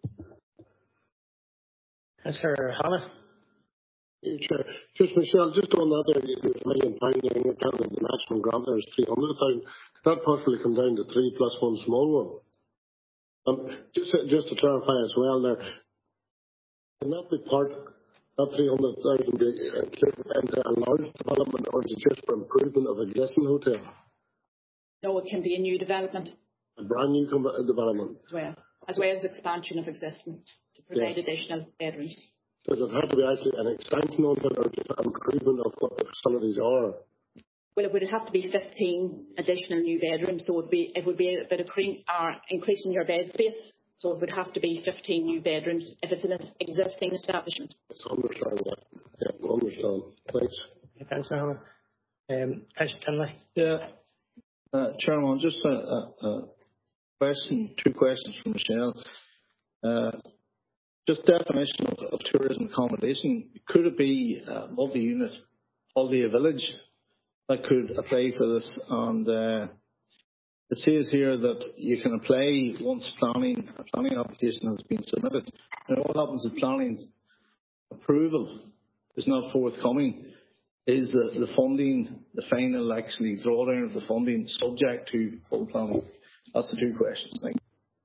Councillor Hannah. Chair, just Michelle, just on that there, there's £1 million there, and you're telling the maximum grant there is 300,000. Could that possibly come down to 3 plus one small one? Just to clarify as well there, can that be part, that 300,000 be included into a large development, or is it just for improvement of existing hotel? No, it can be a new development. A brand new development? As well as expansion of existing to provide additional bedrooms. Does it have to be actually an extension of it, or just an improvement of what the facilities are? Well, it would have to be 15 additional new bedrooms, so it would be a bit of increasing your bed space. So it would have to be 15 new bedrooms if it's an existing establishment. I understand that. Yeah, I understand. Thanks. Thanks, Hannah. Councillor Kinley. Yeah. Chairman, just a question, 2 questions from Michelle. Just definition of tourism accommodation. Could it be multi-unit holiday village that could apply for this? And it says here that you can apply once a planning application has been submitted. And what happens if planning approval is not forthcoming? Is the funding, the final actually drawdown of the funding, subject to full planning? That's the 2 questions. Thank you.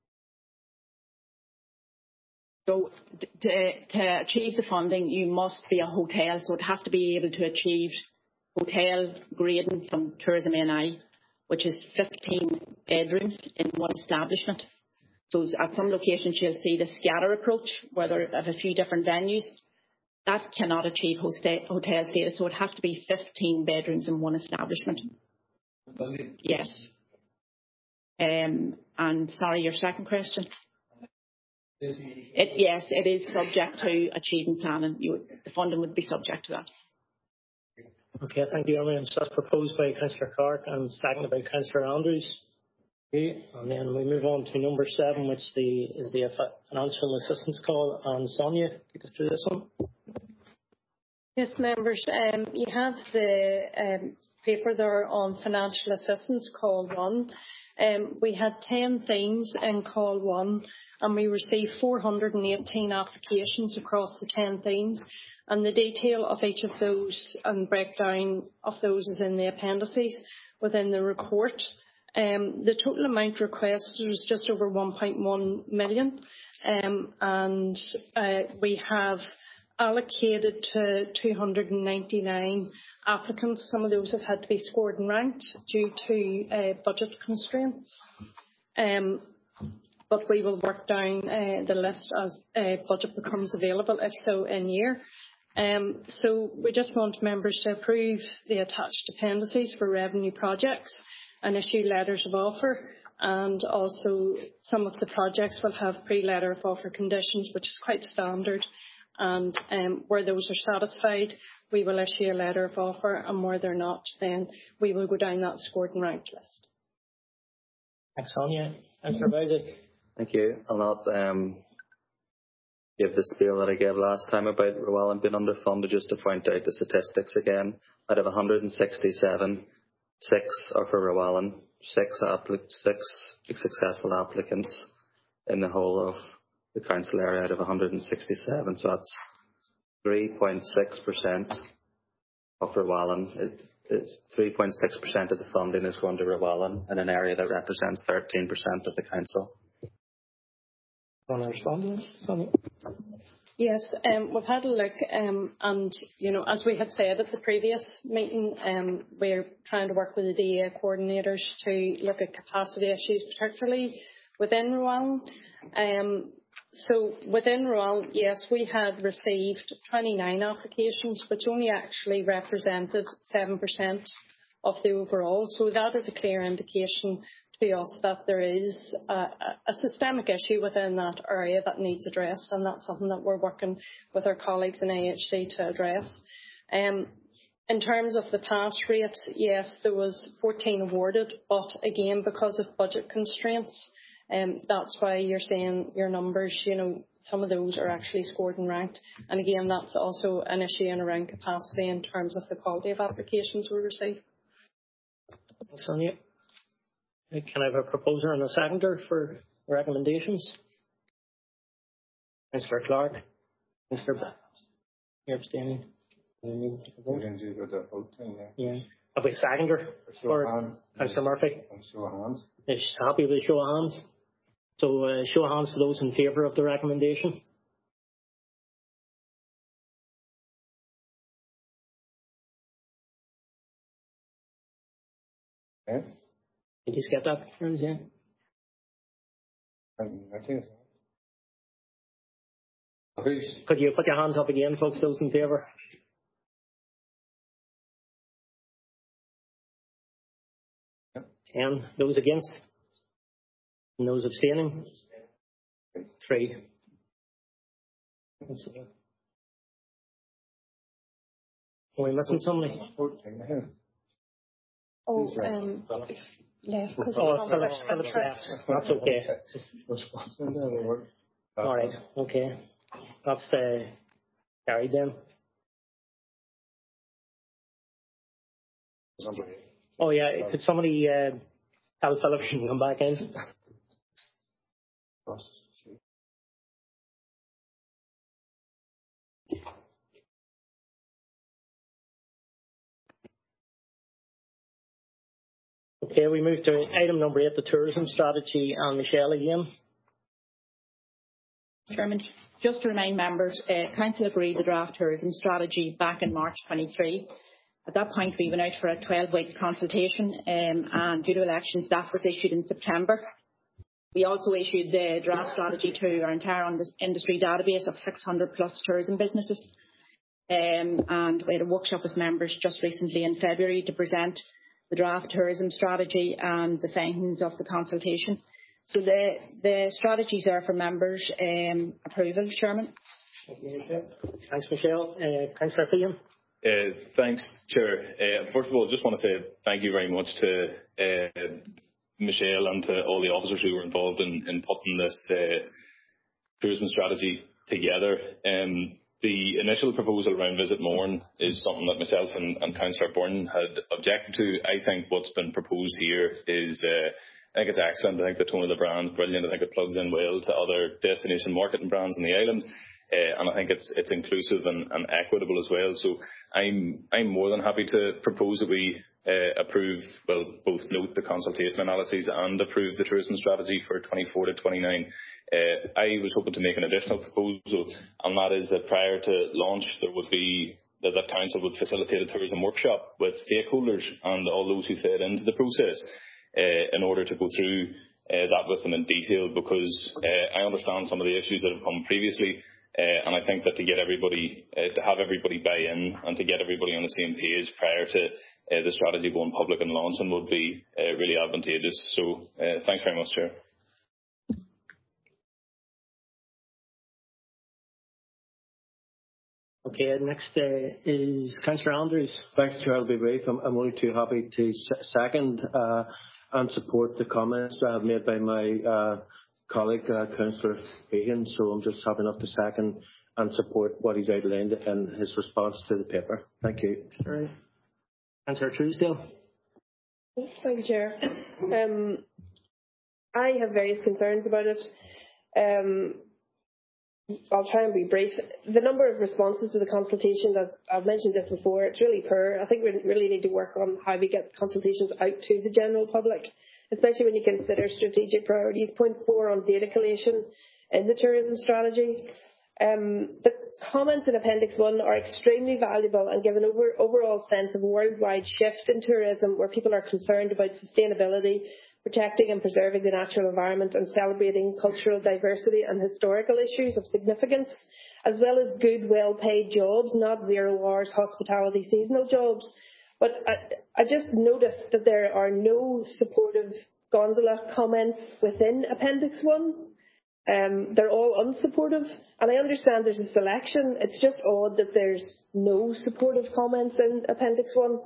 So to achieve the funding, you must be a hotel, so it has to be able to achieve hotel grading from Tourism NI, which is 15 bedrooms in one establishment. So at some locations you'll see the scatter approach, where they have a few different venues. That cannot achieve hotel status, so it has to be 15 bedrooms in one establishment. Yes. And sorry, your second question? Yes, it is subject to achieving planning. The funding would be subject to that. Okay, thank you, Emily. That's proposed by Councillor Clark and seconded by Councillor Andrews. Okay, and then we move on to number 7, which is the financial assistance call. And Sonia, take us through this one. Yes, members. You have the paper there on financial assistance, call 1. We had 10 themes in call 1, and we received 418 applications across the 10 themes. And the detail of each of those and breakdown of those is in the appendices within the report. The total amount requested was just over 1.1 million, and we have allocated to 299 applicants. Some of those have had to be scored and ranked due to budget constraints. But we will work down the list as budget becomes available, if so in year. So we just want members to approve the attached appendices for revenue projects and issue letters of offer. And also some of the projects will have pre-letter of offer conditions, which is quite standard. And where those are satisfied, we will issue a letter of offer, and where they're not, then we will go down that scored and ranked list. Thanks, Sonia. Councillor Bowsey. Thank you. I'll not give the spiel that I gave last time about Rowallan being underfunded, just to point out the statistics again. Out of 167, 6 are for Rowallan, 6 successful applicants in the whole of the council area out of 167. So that's 3.6% of Rowallan. 3.6% of the funding is going to Rowallan in an area that represents 13% of the council. Want to respond to that, Sonia? Yes, we've had a look, and as we had said at the previous meeting, we're trying to work with the DA coordinators to look at capacity issues, particularly within Rowan. So within Rowan, yes, we had received 29 applications, which only actually represented 7% of the overall. So that is a clear indication to us that there is a systemic issue within that area that needs addressed, and that's something that we're working with our colleagues in AHC to address. In terms of the pass rate, yes, there was 14 awarded, but again, because of budget constraints, that's why you're seeing your numbers, some of those are actually scored and ranked. And again, that's also an issue in around capacity in terms of the quality of applications we receive. Thanks, Sonia. Can I have a proposer and a seconder for recommendations? Councillor Clark. Councillor Black. You're abstaining. Yeah. Have we a seconder for Councillor Murphy? Show of hands. Is happy with a show of hands? So show of hands for those in favour of the recommendation. Yeah. Did you get that? Yeah. Could you put your hands up again, folks, those in favour? And those against? And those abstaining? 3. Are we missing somebody? Left. Philip's left. That's okay. All right. Okay. That's carried then. Oh yeah. Could somebody tell Philip he can come back in? Okay, we move to item number 8, the tourism strategy, and Michelle again. Chairman, just to remind members, Council agreed the draft tourism strategy back in March 23. At that point, we went out for a 12-week consultation, and due to elections, that was issued in September. We also issued the draft strategy to our entire industry database of 600 plus tourism businesses. And we had a workshop with members just recently in February to present the draft tourism strategy and the findings of the consultation. So the strategies are for members' approval, Chairman. Thanks, Michelle. Councillor Phelan. Thanks, Chair. First of all, I just want to say thank you very much to Michelle and to all the officers who were involved in putting this tourism strategy together. The initial proposal around Visit Mourne is something that myself and Councillor Byrne had objected to. I think what's been proposed here is, I think it's excellent. I think the tone of the brand's brilliant. I think it plugs in well to other destination marketing brands on the island. And I think it's inclusive and equitable as well. So I'm more than happy to propose that we both note the consultation analyses and approve the tourism strategy for 24 to 29. I was hoping to make an additional proposal, and that is that prior to launch, there would be that council would facilitate a tourism workshop with stakeholders and all those who fed into the process in order to go through that with them in detail, because I understand some of the issues that have come previously. And I think that to get everybody, to have everybody buy in and to get everybody on the same page prior to the strategy going public and launching would be really advantageous. So thanks very much, Chair. Okay, next is Councillor Andrews. Thanks, Chair. I'll be brief. I'm only too happy to second and support the comments made by my colleague, Councillor Fagan, so I'm just happy enough to second and support what he's outlined in his response to the paper. Thank you. Right. Councillor Truesdale. Thank you, Chair. I have various concerns about it. I'll try and be brief. The number of responses to the consultation, I've mentioned this before, it's really poor. I think we really need to work on how we get consultations out to the general public, especially when you consider strategic priorities. Point 4 on data collation in the tourism strategy. The comments in Appendix 1 are extremely valuable and give an overall sense of a worldwide shift in tourism where people are concerned about sustainability, protecting and preserving the natural environment and celebrating cultural diversity and historical issues of significance, as well as good, well-paid jobs, not 0 hours hospitality seasonal jobs. But I just noticed that there are no supportive gondola comments within Appendix 1. They're all unsupportive, and I understand there's a selection. It's just odd that there's no supportive comments in Appendix 1.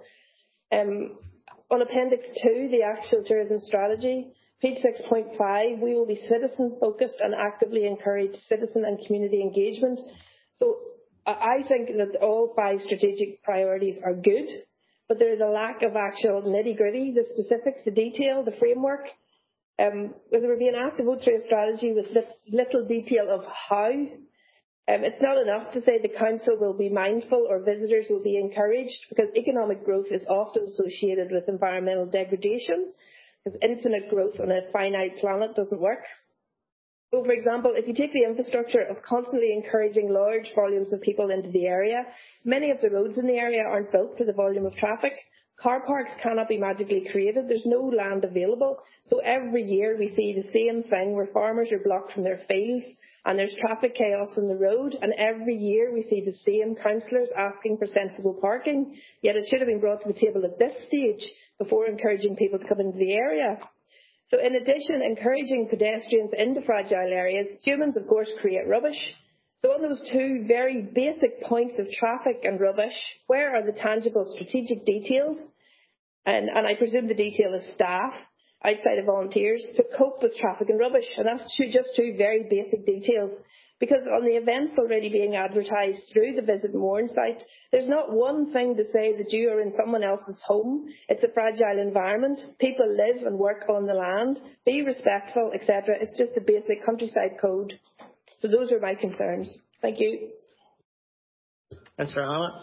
On Appendix 2, the actual tourism strategy, page 6.5, we will be citizen-focused and actively encourage citizen and community engagement. So I think that all 5 strategic priorities are good, but there is a lack of actual nitty-gritty, the specifics, the detail, the framework. We're being asked to vote through a strategy with little detail of how. It's not enough to say the council will be mindful or visitors will be encouraged, because economic growth is often associated with environmental degradation, because infinite growth on a finite planet doesn't work. So, for example, if you take the infrastructure of constantly encouraging large volumes of people into the area, many of the roads in the area aren't built for the volume of traffic. Car parks cannot be magically created. There's no land available. So every year we see the same thing where farmers are blocked from their fields and there's traffic chaos on the road. And every year we see the same councillors asking for sensible parking. Yet it should have been brought to the table at this stage before encouraging people to come into the area. So in addition, encouraging pedestrians into fragile areas, humans of course create rubbish. So on those 2 very basic points of traffic and rubbish, where are the tangible strategic details? And I presume the detail is staff, outside of volunteers, to cope with traffic and rubbish. And that's just 2 very basic details. Because on the events already being advertised through the Visit Mourne site, there's not one thing to say that you are in someone else's home. It's a fragile environment. People live and work on the land. Be respectful, etc. It's just a basic countryside code. So those are my concerns. Thank you. Councillor Hannah.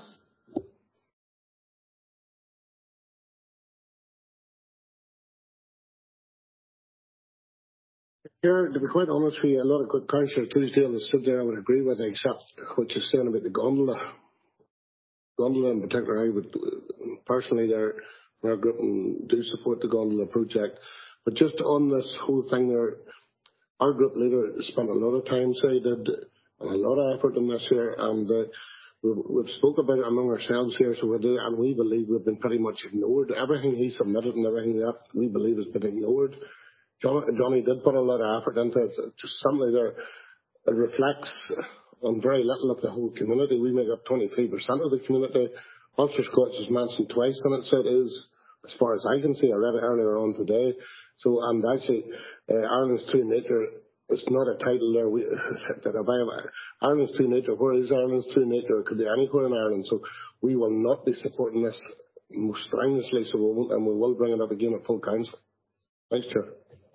Chair, to be quite honest with you, a lot of good Councillor Tisdale that stood there I would agree with, except what you're saying about the gondola. Gondola in particular, I would personally there, our group, do support the gondola project. But just on this whole thing there, our group leader spent a lot of time, so he did, and a lot of effort in this here, and we've spoke about it among ourselves here, so we do, and we believe we've been pretty much ignored. Everything he submitted and everything that we believe has been ignored. Johnny did put a lot of effort into it. Just simply there, it reflects on very little of the whole community. We make up 23% of the community. Ulster Scots is mentioned twice in it, so it is, as far as I can see. I read it earlier on today. So, and actually, Ireland's True Nature, it's not a title there that if I have Ireland's True Nature. Where is Ireland's True Nature? It could be anywhere in Ireland. So we will not be supporting this most strenuously, so we won't, and we will bring it up again at full council. Thanks, Chair.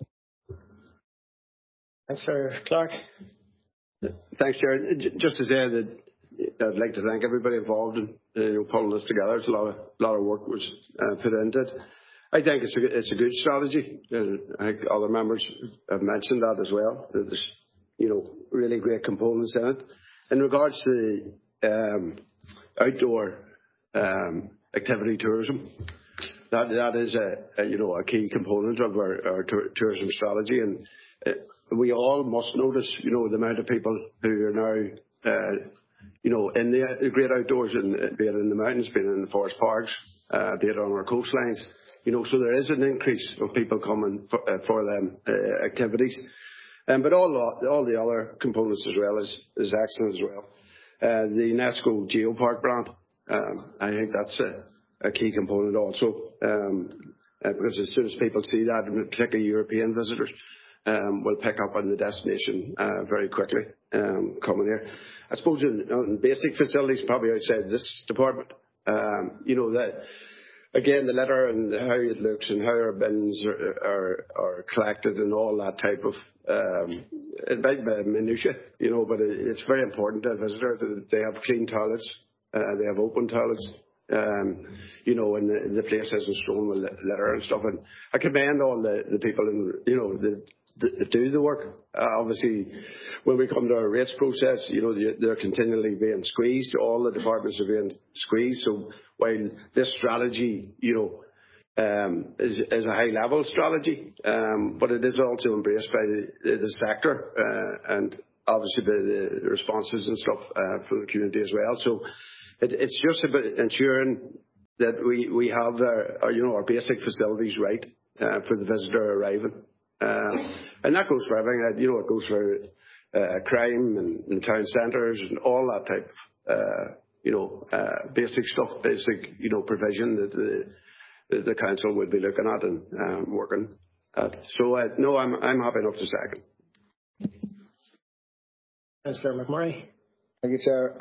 Councillor Clark. Thanks, Chair. Just to say that I'd like to thank everybody involved in pulling this together. It's a lot of work was put into it. I think it's a good strategy. I think other members have mentioned that as well. That there's really great components in it. In regards to the outdoor activity tourism, that is a key component of our tourism strategy, and we all must notice the amount of people who are now in the great outdoors, be it in the mountains, be it in the forest parks, be it on our coastlines. So there is an increase of people coming for them activities. But all the other components as well is excellent as well. The UNESCO Geopark brand, I think that's a key component also, because as soon as people see that, particularly European visitors, will pick up on the destination very quickly coming here. I suppose in basic facilities, probably outside this department, that again, the litter and how it looks and how our bins are collected and all that type of minutiae, but it's very important to a visitor that they have clean toilets, they have open toilets, and the place isn't strewn with litter and stuff. And I commend all the people in, do the work. Obviously, when we come to our rates process, they're continually being squeezed. All the departments are being squeezed. So while this strategy, is a high-level strategy, but it is also embraced by the sector and obviously by the responses and stuff from the community as well. So it's just about ensuring that we have our basic facilities right for the visitor arriving. And that goes for everything. It goes for crime and town centres and all that type of basic stuff, basic provision that the council would be looking at and working at. So no, I'm happy enough to second. Councillor McMurray. Thank you, Chair.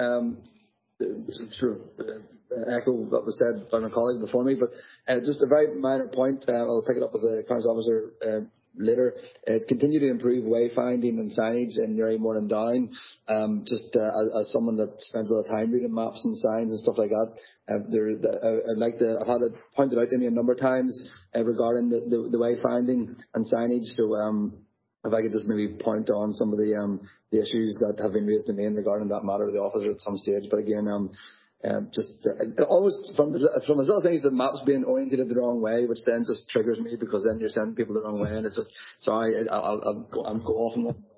Echo what was said by my colleague before me, but just a very minor point. I'll pick it up with the council officer later. Continue to improve wayfinding and signage in Newry, Mourne and Down. As someone that spends a lot of time reading maps and signs and stuff like that, I've had it pointed out to me a number of times regarding the wayfinding and signage. So if I could just maybe point on some of the issues that have been raised to me regarding that matter with the officer at some stage. But again, almost from as little things, the maps being oriented the wrong way, which then just triggers me because then you're sending people the wrong way, and it's just sorry. I'll go off on one.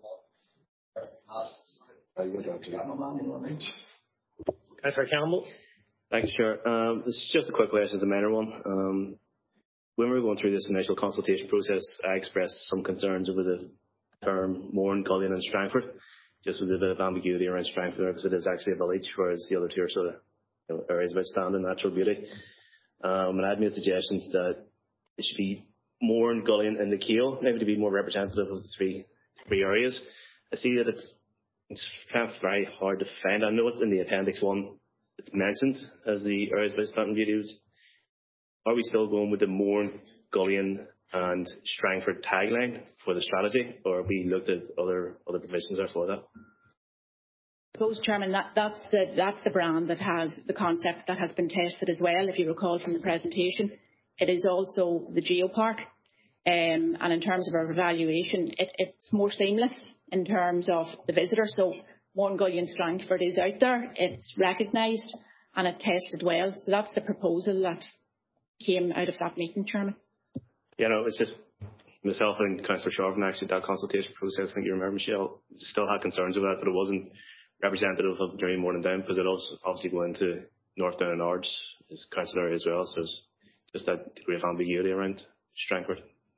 Councillor Campbell. Thanks, Chair. This is just a quick question, it's a minor one. When we were going through this initial consultation process, I expressed some concerns over the term Mourne, Gullion and Strangford, just with a bit of ambiguity around Strangford because it is actually a village, whereas the other two are sort of areas of outstanding natural beauty. And I had made suggestions that it should be Mourne, Gullion and Lecale, maybe to be more representative of the three areas. I see that it's kind of very hard to find. I know it's in the Appendix 1. It's mentioned as the areas of outstanding beauty. Are we still going with the Mourne, Gullion and Strangford tagline for the strategy, or have we looked at other provisions there for that? I suppose, Chairman, that's the brand that has the concept that has been tested as well. If you recall from the presentation, it is also the geopark, and in terms of our evaluation, it's more seamless in terms of the visitor. So Mourne, Gullion, Strangford is out there, it's recognised, and it tested well. So that's the proposal that came out of that meeting, Chairman. Yeah, no, it's just myself and Councillor Sharpen actually that consultation process. I think you remember, Michelle, still had concerns about it, but it wasn't representative of Newry, Mourne and Down because it also obviously go into North Down and Ards as council area as well. So it's just that degree of ambiguity around Strangford.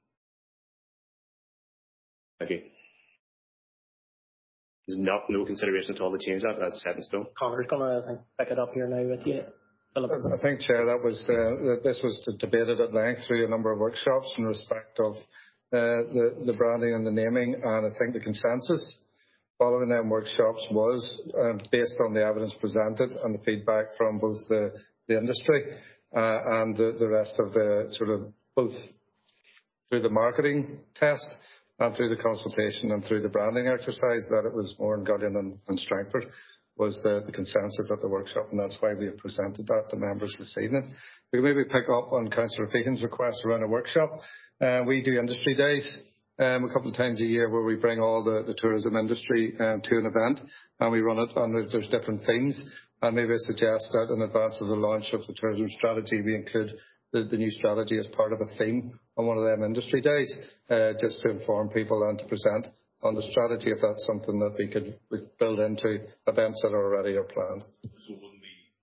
Thank you. There's no consideration at all to change that. That's set in stone. Connor's going to pick it up here now with you. Philip. I think, Chair, this was debated at length through a number of workshops in respect of the branding and the naming, and I think the consensus following them workshops was based on the evidence presented and the feedback from both the industry and the rest of the sort of both through the marketing test and through the consultation and through the branding exercise that it was Mourne, Gullion and Strangford was the consensus at the workshop, and that's why we have presented that to members this evening. We can maybe pick up on Councillor Fegan's request around a workshop. We do industry days a couple of times a year where we bring all the tourism industry to an event and we run it, and there's different themes. And maybe I suggest that in advance of the launch of the tourism strategy, we include the new strategy as part of a theme on one of them industry days, just to inform people and to present on the strategy if that's something that we could build into events that already are planned. So it wouldn't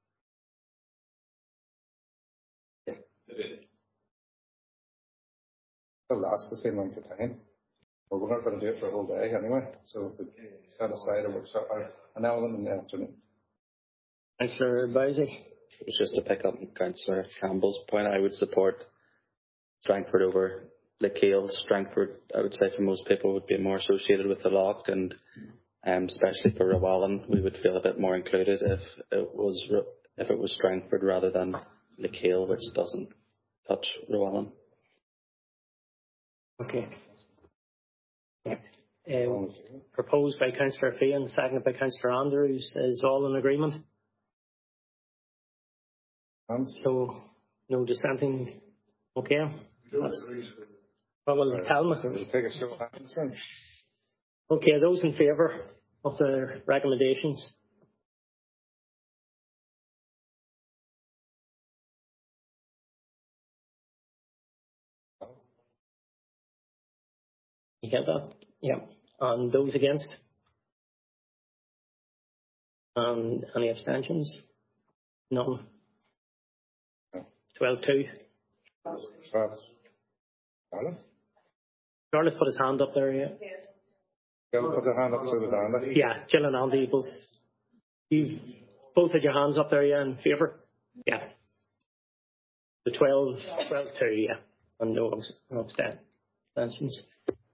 be... It'll last the same length of time. Well, we're not going to do it for a whole day anyway, so if we set aside a workshop, an element in the afternoon. Councillor Bowsey. It was just to pick up on Councillor Campbell's point. I would support Strangford over Lecale. Strangford, I would say for most people, would be more associated with the loch, and especially for Rowallan, we would feel a bit more included if it was Strangford rather than Lecale, which doesn't touch Rowallan. Okay. Proposed by Councillor Feehan, seconded by Councillor Andrews. Is all in agreement? No dissenting. Okay. Donald Kalma. Take a show of hands. Okay, those in favour of the recommendations? You get that? Yeah. And those against? And any abstentions? None. 12-2. Charlotte put his hand up there, yeah. Jill put her hand up so did Andy. Yeah, Jill and Andy both. You've both had your hands up there, yeah, in favour? Yeah. The 12-2, yeah. And no abstentions.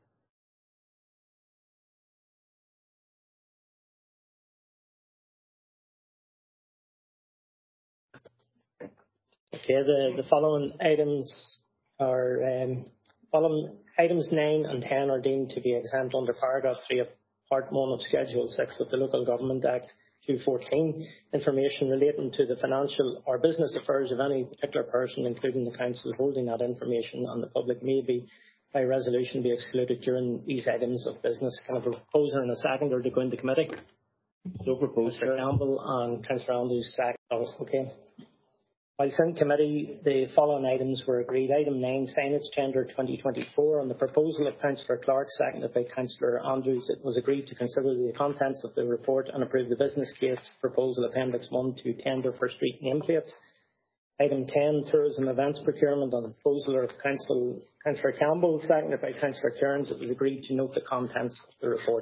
Okay, the following items are following items 9 and 10 are deemed to be exempt under paragraph 3 of Part 1 of Schedule 6 of the Local Government Act 2014. Information relating to the financial or business affairs of any particular person, including the council holding that information, and the public may be by resolution be excluded during these items of business. Can I have a proposer and a seconder to go into committee? So proposed. Mr. Campbell and Councillor Andrews second. Okay. While in committee, the following items were agreed. Item 9, signage tender 2024. On the proposal of Councillor Clark, seconded by Councillor Andrews, it was agreed to consider the contents of the report and approve the business case proposal Appendix 1 to tender for street nameplates. Item 10, tourism events procurement. On the proposal of Councillor Campbell, seconded by Councillor Kearns, it was agreed to note the contents of the report.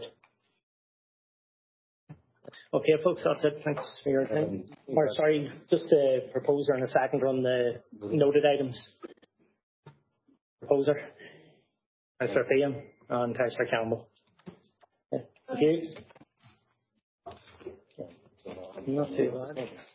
Okay, folks, that's it. Thanks for your time. Or, sorry, just a proposer and a seconder on the noted items. Proposer, Councillor Feehan and Councillor Campbell. Yeah. Thank you. Not too bad.